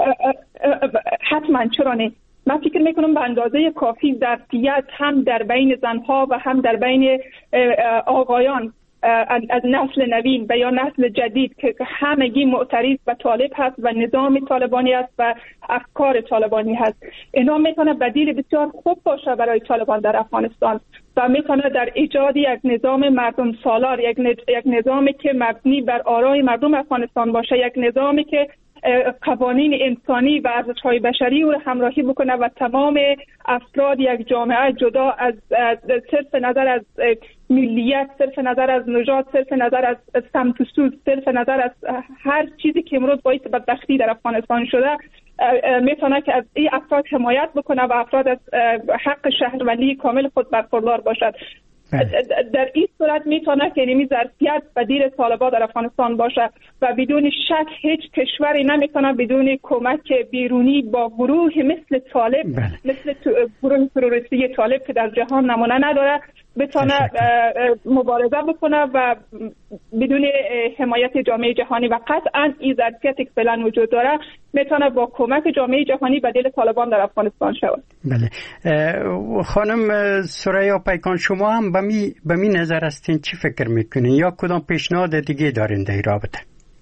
حتما، چرا نه؟ من فکر میکنم به اندازه کافی ظرفیت هم در بین زنها و هم در بین آقایان از نسل نوین و یا نسل جدید که همگی معترض به طالب هست و نظام طالبانی است و افکار طالبانی هست، اینا میتونه بدیل بسیار خوب باشه برای طالبان در افغانستان و میتونه در ایجاد یک نظام مردم سالار، یک یک نظامی که مبنی بر آرای مردم افغانستان باشه، یک نظامی که قوانین انسانی و ارزش‌های بشری رو همراهی بکنه و تمام افراد یک جامعه جدا از صرف نظر از ملیت، صرف نظر از نژاد، صرف نظر از سمت و سو، صرف نظر از هر چیزی که امروز باعث بدبختی در افغانستان شده میتونه که از این افراد حمایت بکنه و افراد از حق شهروندی کامل خود برخوردار باشد. در این صورت میتونه که اینمی ظرفیت بدیل طالبان در افغانستان باشه و بدون شک هیچ کشوری نمیتونه بدون کمک بیرونی با گروه مثل طالب بله. مثل گروه تروریستی طالب که در جهان نمونه نداره بتونه مبارزه بکنه و بدون حمایت جامعه جهانی و قطعا این ظرفیتی که فعلا وجود داره میتونه با کمک جامعه جهانی بدیل طالبان در افغانستان شود. بله. خانم ثریا پیکان، شما هم به می به می نظر هستین چی فکر میکنین یا کدام پیشنهاد دیگه دارین در این رابطه؟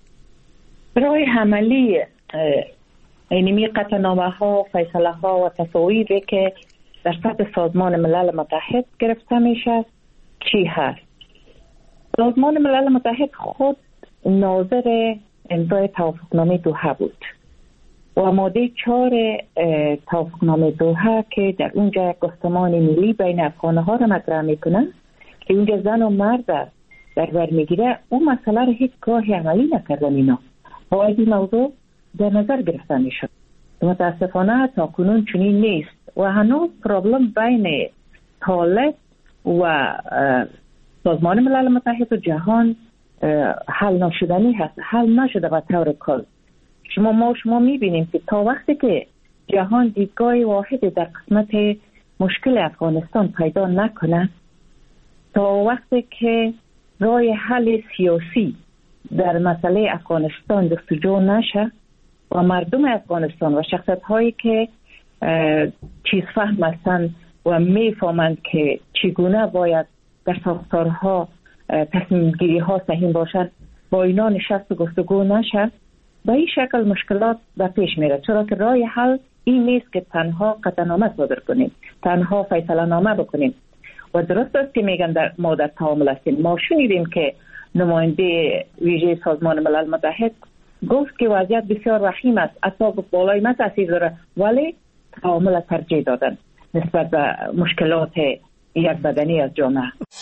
راه عملی اینمی قطعنامه ها، فیصله ها و تصاویری که در سطح سازمان ملل متحد گرفته میشه چی هست؟ سازمان ملل متحد خود ناظر امضای توافقنامه دوحه بود و ماده چهار توافقنامه دوحه که در اونجا گفتمان ملی بین افغانه ها را مطرح میکنه که اونجا زن و مرد در بر میگیره، اون مسئله را هیچ گاهی عملی نکردن اینا و از این موضوع در نظر گرفته میشد. متاسفانه تا کنون چنین نیست و هنوز پرابلم بین طالب و سازمان ملل متحد و جهان حل نشدنی هست، حل نشده به طور کل. شما ما شما میبینیم که تا وقتی که جهان دیدگاه واحد در قسمت مشکل افغانستان پیدا نکنه، تا وقتی که راه حل سیاسی در مسئله افغانستان جستجو نشه و مردم افغانستان و شخصیت هایی که چیز فهم هستند و میفهمند که چگونه باید در ساختارها تصمیم گیری ها صحیح باشد، با اینا نشست و گفتگو نشه، به این شکل مشکلات به پیش میره. چرا که راه حل این نیست که تنها قطعنامه صادر کنیم، تنها فیصله نامه بکنیم. و درست است که میگن در ما در تعامل هستیم. ما شنیدیم که نماینده ویژه سازمان ملل متحد گفت که وضعیت بسیار وخیم است، اعصاب بالای ما تاثیر داره، ولی تعامل ترجیح دادن نسبت به مشکلات یک بدنی از جامعه.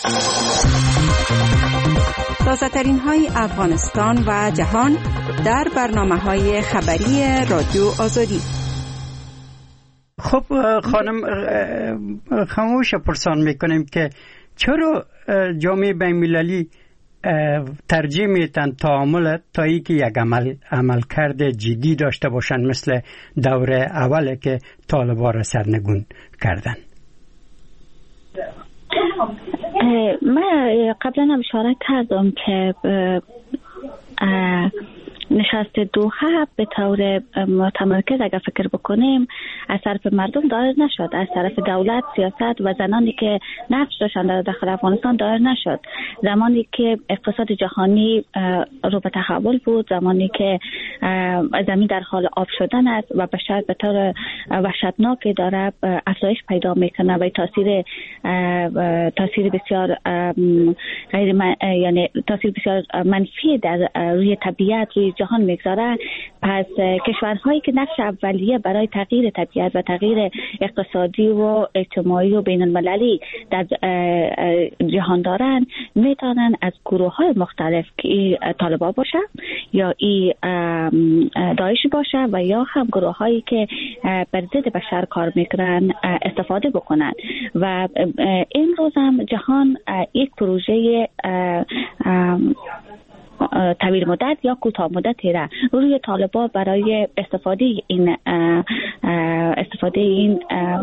تازه‌ترین های افغانستان و جهان در برنامه‌های خبری رادیو آزادی. خب خانم خاموش پرسان میکنیم که چرا جامعه بین‌المللی ترجیح میتن تعامل تا ای که یک عمل عملکرد جدی داشته باشن مثل دوره اوله که طالبان را سرنگون کردن؟ من قبلا هم اشاره کردم که نشست دوحه به طور متمرکز اگر فکر بکنیم از طرف مردم دایر نشد، از طرف دولت، سیاست و زنانی که نقش داشتند در داخل افغانستان دایر نشد. زمانی که اقتصاد جهانی رو به تحول بود، زمانی که زمین در حال آب شدن است و بشر به طور وحشتناکی داره افزایش پیدا میکنه و تاثیر تاثیر بسیار غیر یعنی تاثیر بسیار منفی در روی طبیعت، روی جهان میگذاره، پس کشورهایی که نقش اولیه برای تغییر طبیعت و تغییر اقتصادی و اجتماعی و بین المللی در جهان دارن میتونن از گروه های مختلف که ای طالبان باشه یا ای داعش باشه و یا هم گروه هایی که بر ضد بشر کار میکنن استفاده بکنن. و امروز هم جهان یک پروژه طویل مدت یا کوتاه مدتی را روی طالبان برای استفاده این استفاده این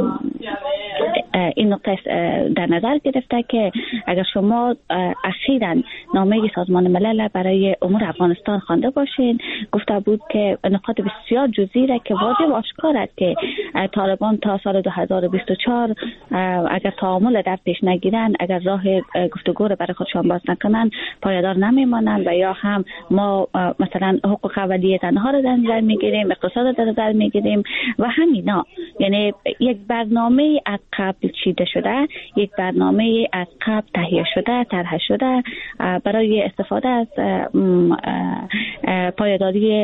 این نقطه در نظر گرفته که اگر شما اخیراً نامه سازمان ملل برای امور افغانستان خوانده باشین، گفته بود که نقاط بسیار جزئی را که واضح و آشکار است که طالبان تا سال دو هزار و بیست و چهار اگر تعامل در پیش نگیرن، اگر راه گفتگو را برای خودشان باز نکنن، پایدار نمیمانند و یا هم ما مثلا حقوق اولیه زنها رو در نظر میگیریم، اقتصاد رو در نظر میگیریم و همینا. یعنی یک برنامه از قبل چیده شده، یک برنامه از قبل تهیه شده، طرح شده برای استفاده از پایداری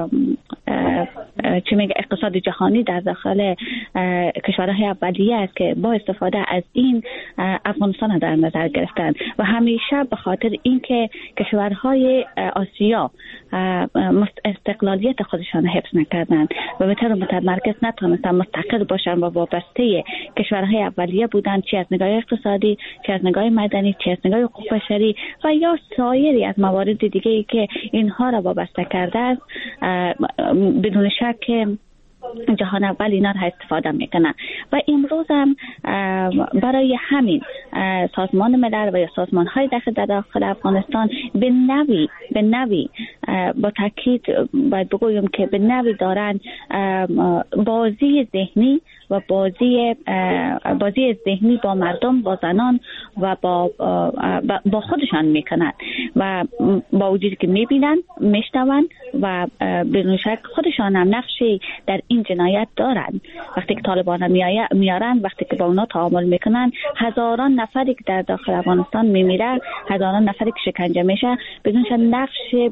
چه میگه اقتصاد جهانی در داخل کشورهای اولیه است که با استفاده از این افغانستان در نظر گرفتن و همیشه به خاطر اینکه کشورهای آسیا استقلالیت خودشان حفظ نکردن و به طور متمرکز نتونستن مستقل باشن و وابسته کشورهای اولیه بودن، چه از نگاه اقتصادی، چه از نگاه مدنی، چه از نگاه حقوق بشری و یا سایر از موارد دیگه‌ای که اینها را وابسته کرده است، بدون شک جهان اول اینا را استفاده میکنن. و امروز هم برای همین سازمان ملل و یا سازمان های داخل در داخل افغانستان به نوی به نوی با تاکید باید بگویم که به نوی دارن بازی ذهنی و بازی بازی ذهنی با مردم، با زنان و با با خودشان میکنن و با وجودی که میبینن، میشنون و بدون شک خودشان هم نقشی در این جنایت دارند. وقتی که طالبان میارن، وقتی که با اونا تعامل میکنن، هزاران نفری که در داخل افغانستان میمیره، هزاران نفری که شکنجه میشه، بدون شک نقش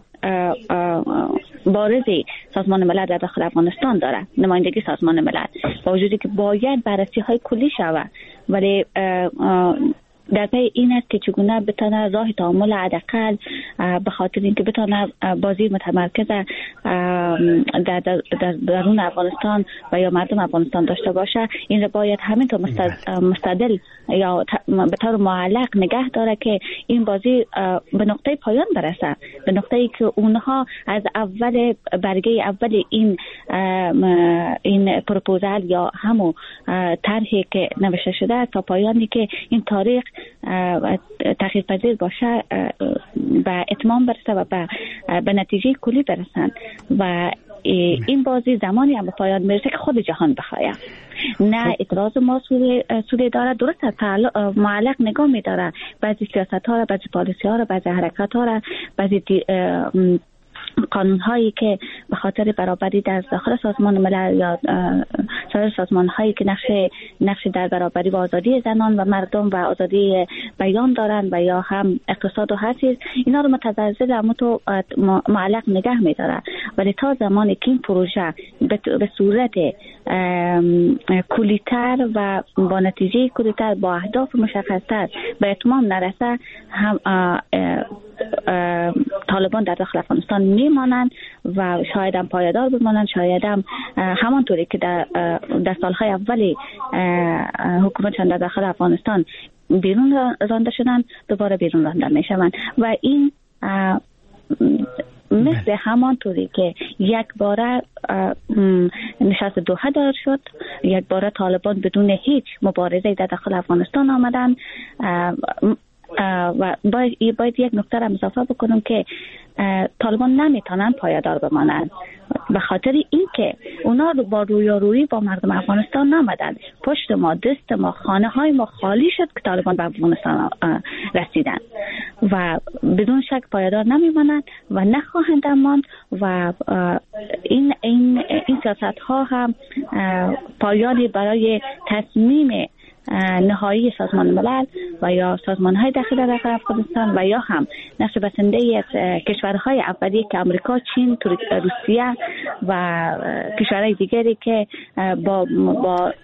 بارزی سازمان ملل در داخل افغانستان داره، نمایندگی سازمان ملل، با وجودی که باید بررسی های کلی شود، ولی در پی این است که چگونه بتونه راه تعامل حداقل به خاطر اینکه بتونه بازی متمرکز در در درون افغانستان و یا مردم افغانستان داشته باشه، این را باید همینطور مستدل یا به طور معلق نگه داره که این بازی به نقطه پایان برسه، به نقطه‌ای که اونها از اول برگه اول این این پروپوزال یا همون طرحی که نوشته شده تا پایانی که این تاریخ تغییر پذیر باشه به اتمام برسه و به, به نتیجه کلی برسن و این بازی زمانی هم به پایان میرسه که خود جهان بخواه. نه اعتراض ما سوری داره، درست معلق نگاه میداره بعضی سیاست ها را، بعضی پالیسی ها را، بعضی حرکت ها را، بعضی قانون هایی که به خاطر برابری در داخل سازمان ملل یا سایر سازمان هایی که نقش نقش در برابری و آزادی زنان و مردم و آزادی بیان دارند و یا هم اقتصاد و هر چیز، اینا رو متزلزل اما تو معلق نگه میداره. ولی تا زمانی که این پروژه به صورت کلی‌تر و با نتیجه کلی‌تر با اهداف مشخص‌تر به اتمام نرسه، هم طالبان در داخل افغانستان میمانند و شاید هم پایدار بمانند، شاید هم همانطوری که در در سالهای اولی حکومتشان در داخل افغانستان بیرون رانده شدن، دوباره بیرون رانده میشوند و این مثل همانطوری که یک باره نشست دوحه دار شد، یک باره طالبان بدون هیچ مبارزه در داخل افغانستان آمدن و باید, باید یک نکته را اضافه بکنم که طالبان نمیتونن پایدار بمانند به خاطر اینکه اونا با رویارویی با مردم افغانستان نامدن. پشت ما، دست ما، خانه های ما خالی شد که طالبان به افغانستان رسیدن و بدون شک پایدار نمیمانند و نخواهند ماند و این این این سیاست ها هم پایانی برای تصمیم نهایی سازمان ملل و یا سازمان های داخل در افغانستان و یا هم نقش بسنده از کشورهای اولیه که امریکا، چین، روسیه و کشورهای دیگری که با با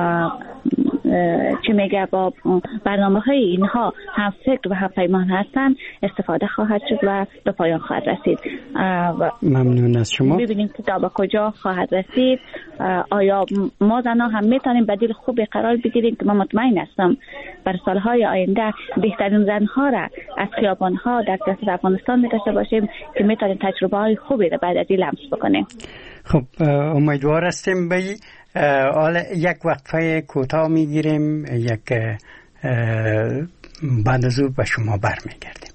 چه میگه با برنامه های اینها هم فکر و هم پیمان هستن استفاده خواهد شد و به پایان خواهد رسید. ممنون از شما. ببینیم که تا به کجا خواهد رسید. آیا ما زنها هم میتونیم بدیل خوبی قرار بگیریم که من مطمئن هستم بر سالهای آینده بهترین زنها را از خیابانها در سیاست افغانستان می داشته باشیم که میتونیم تجربه های خوبی را بعد از این لمس بکنیم. خب امیدوار هستیم به حالا یک وقفه کوتاه میگیریم، یک بعد از او به شما برمیگردیم.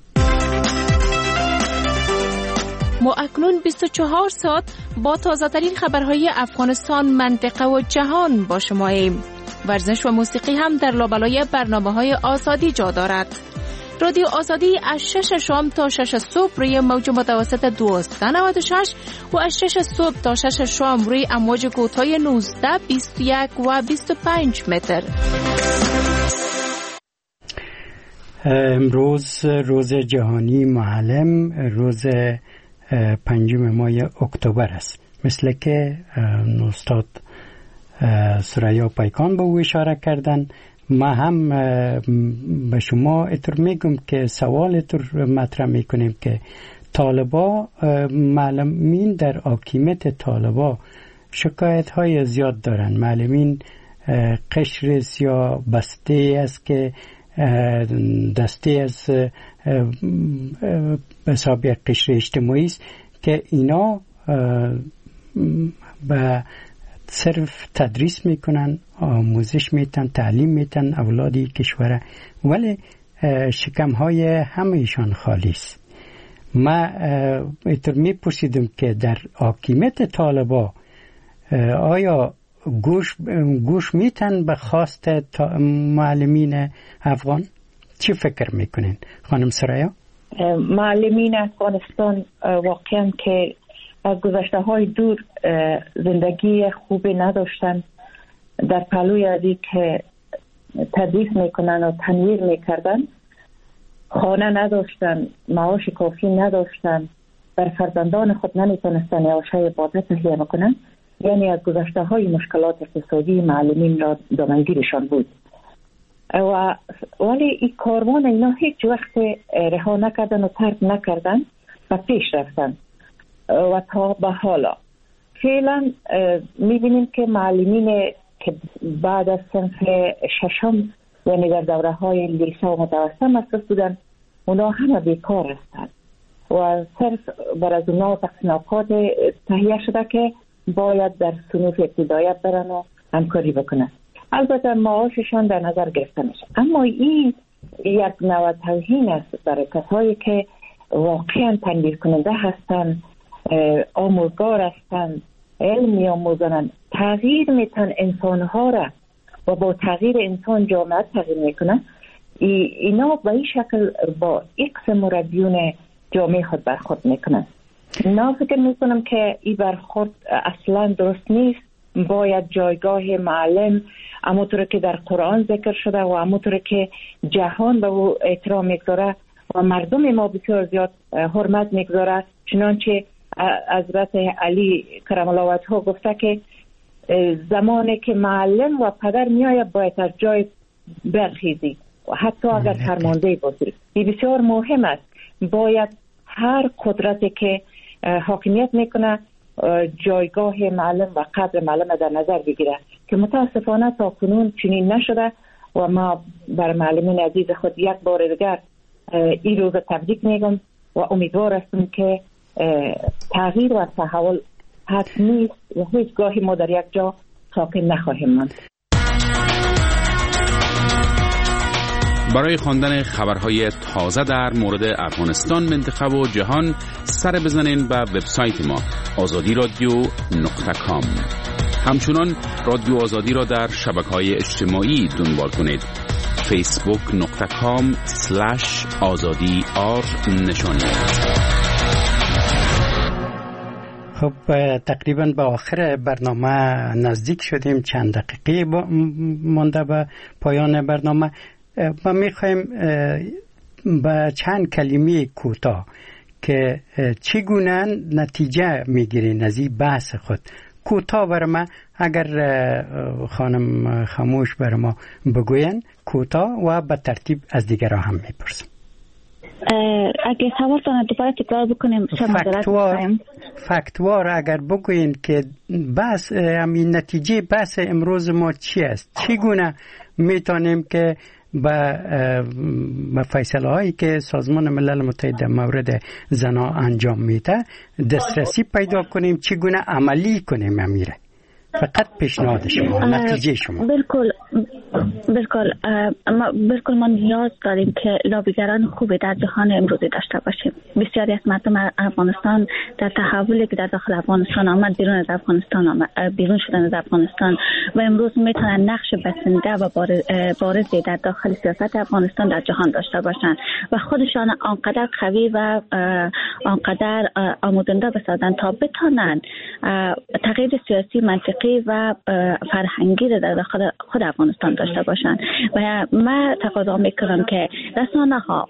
ما اکنون بیست و چهار ساعت با تازه ترین خبرهای افغانستان، منطقه و جهان با شما ایم. ورزش و موسیقی هم در لابلای برنامه‌های آزادی جا دارد. رادیو آزادی از شش شام تا شش صبح روی موج متوسط دویست و نود و شش و از شش صبح تا شش شام روی امواج کوتاه نوزده، بیست و یک و بیست و پنج متر. امروز روز جهانی معلم، روز پنجم ماه اکتبر است. مثل که استاد سریا پیکان به او اشاره کردن، ما هم به شما اتر میگم که سوال اتر مطرح میکنیم که طالبا، معلمین در حاکمیت طالبا شکایت های زیاد دارن. معلمین قشر یا بسته است که دسته از حساب یک قشر اجتماعی است که اینا به صرف تدریس میکنن، آموزش میتن، تعلیم میتن اولادی کشوره، ولی شکم های همه ایشان خالی است. ما اتر میپرسیدم که در حاکمیت طالبا آیا گوش گوش میتن به خواست معلمین افغان؟ چی فکر میکنین خانم سریا؟ معلمین افغانستان واقعا که از گذشته های دور زندگی خوبی نداشتن، در پلوی از این که تدریس میکنن و تنویر میکردن خانه نداشتن، معاش کافی نداشتن، بر فرزندان خود نمیتونستن یواشای عبادت تهیه میکنن. یعنی از گذشته های مشکلات اقتصادی معلمین را دامنگیرشان بود. و ولی این کاروان اینا هیچ وقت رها نکردن و ترک نکردن و پیش رفتن و تا به حالا فعلا میبینیم که معلمین که بعد از صنف ششم یعنی در دوره های لیسه و متوسطه مصرف بودن اونا همه بیکار هستند و صرف بر از اونا تقسیمات تهیه شده که باید در صنوف ابتدایی برن و همکاری بکنن. البته معاششان در نظر گرفته میشه، اما این یک نوع توهین است برای کسایی که واقعا تنبیه کننده هستن، آموزگار هستن، علم می‌آموزن، تغییر میتن انسانها را و با تغییر انسان جامعه تغییر میکنن. ای اینا به این شکل با ایکس مربیون جامعه خود برخورد میکنن. اینا فکر میکنم که این برخورد اصلا درست نیست. باید جایگاه معلم همونطور که در قرآن ذکر شده و همونطور که جهان به او احترام میگذاره و مردم ما بسیار زیاد حرمت میگذاره، چنانچه حضرت علی کرم الله وجهه گفته که زمانی که معلم و پدر میآید باید از جای برخیزی و حتی اگر فرمانده باشی. این بسیار مهم است. باید هر قدرتی که حاکمیت میکنه جایگاه معلم و قدر معلم در نظر بگیره که متاسفانه تا کنون چنین نشده و ما بر معلمین عزیز خود یک بار دیگر این روز تبریک میگم و امیدوار هستم که تغییر و تحول حتمی است و هیچ گاهی ما در یک جا ساکن نخواهیم ماند. برای خواندن خبرهای تازه در مورد افغانستان، منطقه و جهان سر بزنین به وبسایت ما آزادی رادیو نقطه کام. همچنان رادیو آزادی را در شبکه‌های اجتماعی دنبال کنید. فیسبوک نقطه کام سلش آزادی آر نشانی. خب تقریبا به آخر برنامه نزدیک شدیم، چند دقیقه مانده به پایان برنامه. ما میخوایم با چند کلمه کوتاه که چگونه نتیجه میگیرین از این بحث خود کوتاه بر ما، اگر خانم خاموش بر ما بگوین کوتاه و به ترتیب از دیگران هم میپرسم. اگه سوال دارن دوباره تکرار بکنیم. فکتوار فکتوار اگر بگوین که بحث همین نتیجه بحث امروز ما چی است، چگونه میتونیم که با فیصله هایی که سازمان ملل متحد در مورد زنا انجام میده دسترسی پیدا کنیم، چگونه عملی کنیم امیره. فقط پیشنهاد شما، نتیجه شما. بالکل بالکل ما بالکل ما نیاز داریم که لابیگران خوبی در جهان امروزی داشته باشیم. بسیاری از مردم افغانستان در تحولی که در داخل افغانستان آمد، بیرون از افغانستان آمد، بیرون شدن از افغانستان و امروز میتونن نقش بسنده و بارزی در داخل سیاست افغانستان در جهان داشته باشند و خودشان آنقدر قوی و آنقدر آموزنده بسازند تا بتونن تغییر سیاسی منطقی و فرهنگی را در داخل خود افغانستان داشته باشند. و من تقاضا میکنم که رسانه ها،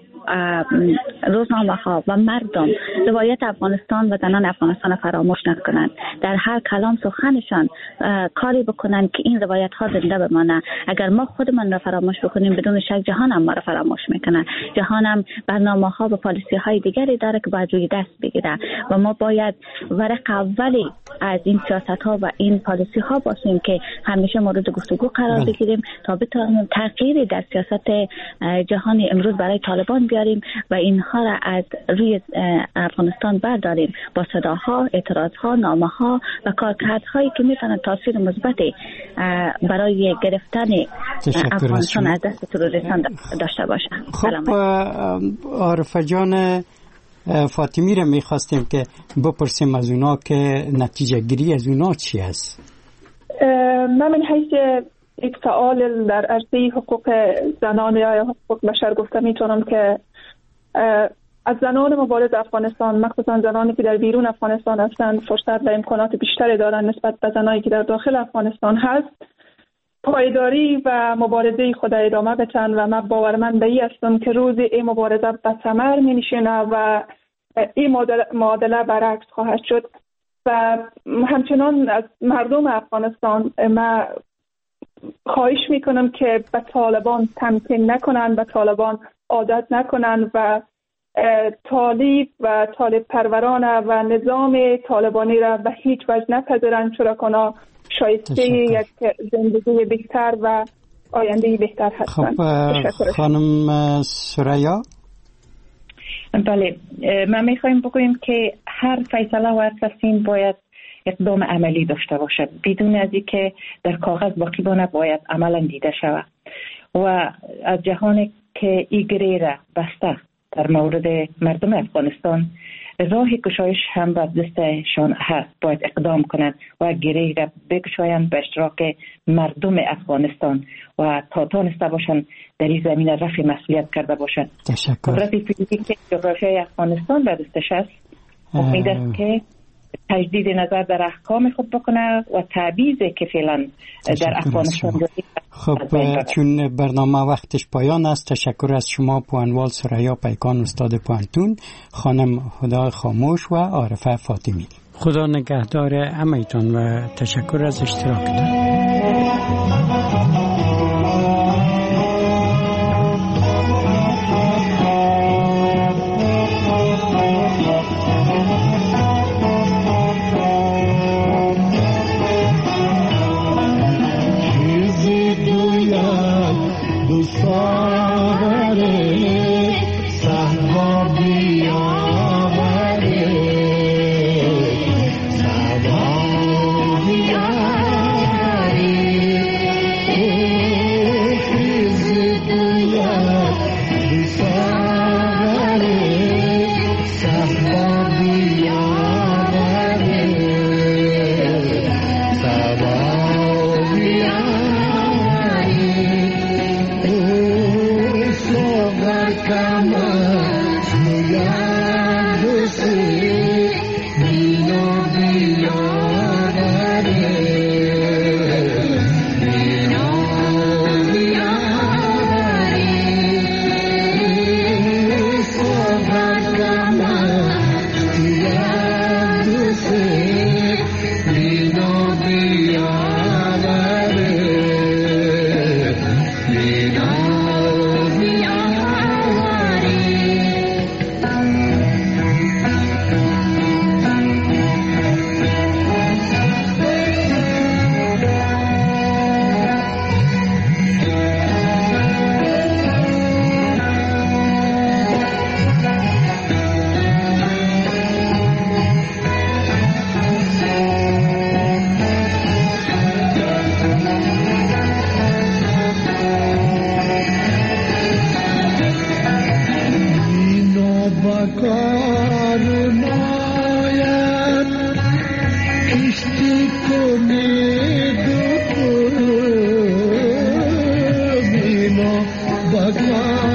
روزنامه ها و مردم روایت افغانستان و زنان افغانستان فراموش نکنند. در هر کلام سخنشان کاری بکنند که این روایت ها زنده بمانه. اگر ما خودمان را فراموش بکنیم بدون شک جهان هم ما را فراموش میکنه. جهان هم برنامه ها و پالیسی های دیگری داره که باید روی دست بگیره و ما باید ورق اولی از این سیاست ها و این پالیسی ها باشیم که همیشه مورد گفتگو قرار بگیریم تا بتوانیم تغییری در سیاست جهانی امروز برای طالبان بیاریم و اینها را از روی افغانستان برداریم با صداها، اعتراضها، نامه‌ها و کارکردهایی که میتونن تاثیر مثبتی برای گرفتن افغانستان از دست تروریستان داشته باشند. خب عارفه جان فاطمی را میخواستیم که بپرسیم از اونا که نتیجه گیری از اونا چی است. من من حیث یک فعال در عرصه حقوق زنان یا حقوق بشر گفته میتونم که از زنان مبارز افغانستان، مخصوصا زنانی که در بیرون افغانستان هستند، فرصت و امکانات بیشتری دارند نسبت به زنانی که در داخل افغانستان هست، پایداری و مبارزه خود ادامه بدن و من باورمند به این هستم که روز این مبارزه به ثمر می نشینه و این معادله برعکس خواهد شد. و همچنان از مردم افغانستان من خواهش میکنم که به طالبان تمکین نکنن، به طالبان عادت نکنن و طالب و طالب پروران و نظام طالبانی را به هیچ وجه نپذیرند، چرا کنا شایسته یک زندگی بهتر و آینده بهتر هستند. خب خانم سریا، بله، من میخوایم بگویم که هر فیصله و هر تصمیم باید اقدام عملی داشته باشد، بدون از اینکه در کاغذ باقی بماند باید عملا دیده شود و از جهانی که این گره را بسته در مورد مردم افغانستان، راه گشایش هم به دستشان هست، باید اقدام کنند و گره را بگشایند به اشتراک مردم افغانستان و تا تانسته باشند در این زمین رفع مسئولیت کرده باشند. تشکر. قدرت فیزیکی جغرافیای افغانستان به دستش است، امید است که تجدید نظر در احکام خود بکنه و تعویضی که فعلا در افغانستان دارید. خب چون برنامه وقتش پایان است، تشکر از شما پوانوال سریا پیکان، استاد پوانتون، خانم هدا خاموش و عارفه فاطمی. خدا نگهدار همه‌تان و تشکر از اشتراکتان. Bhagwan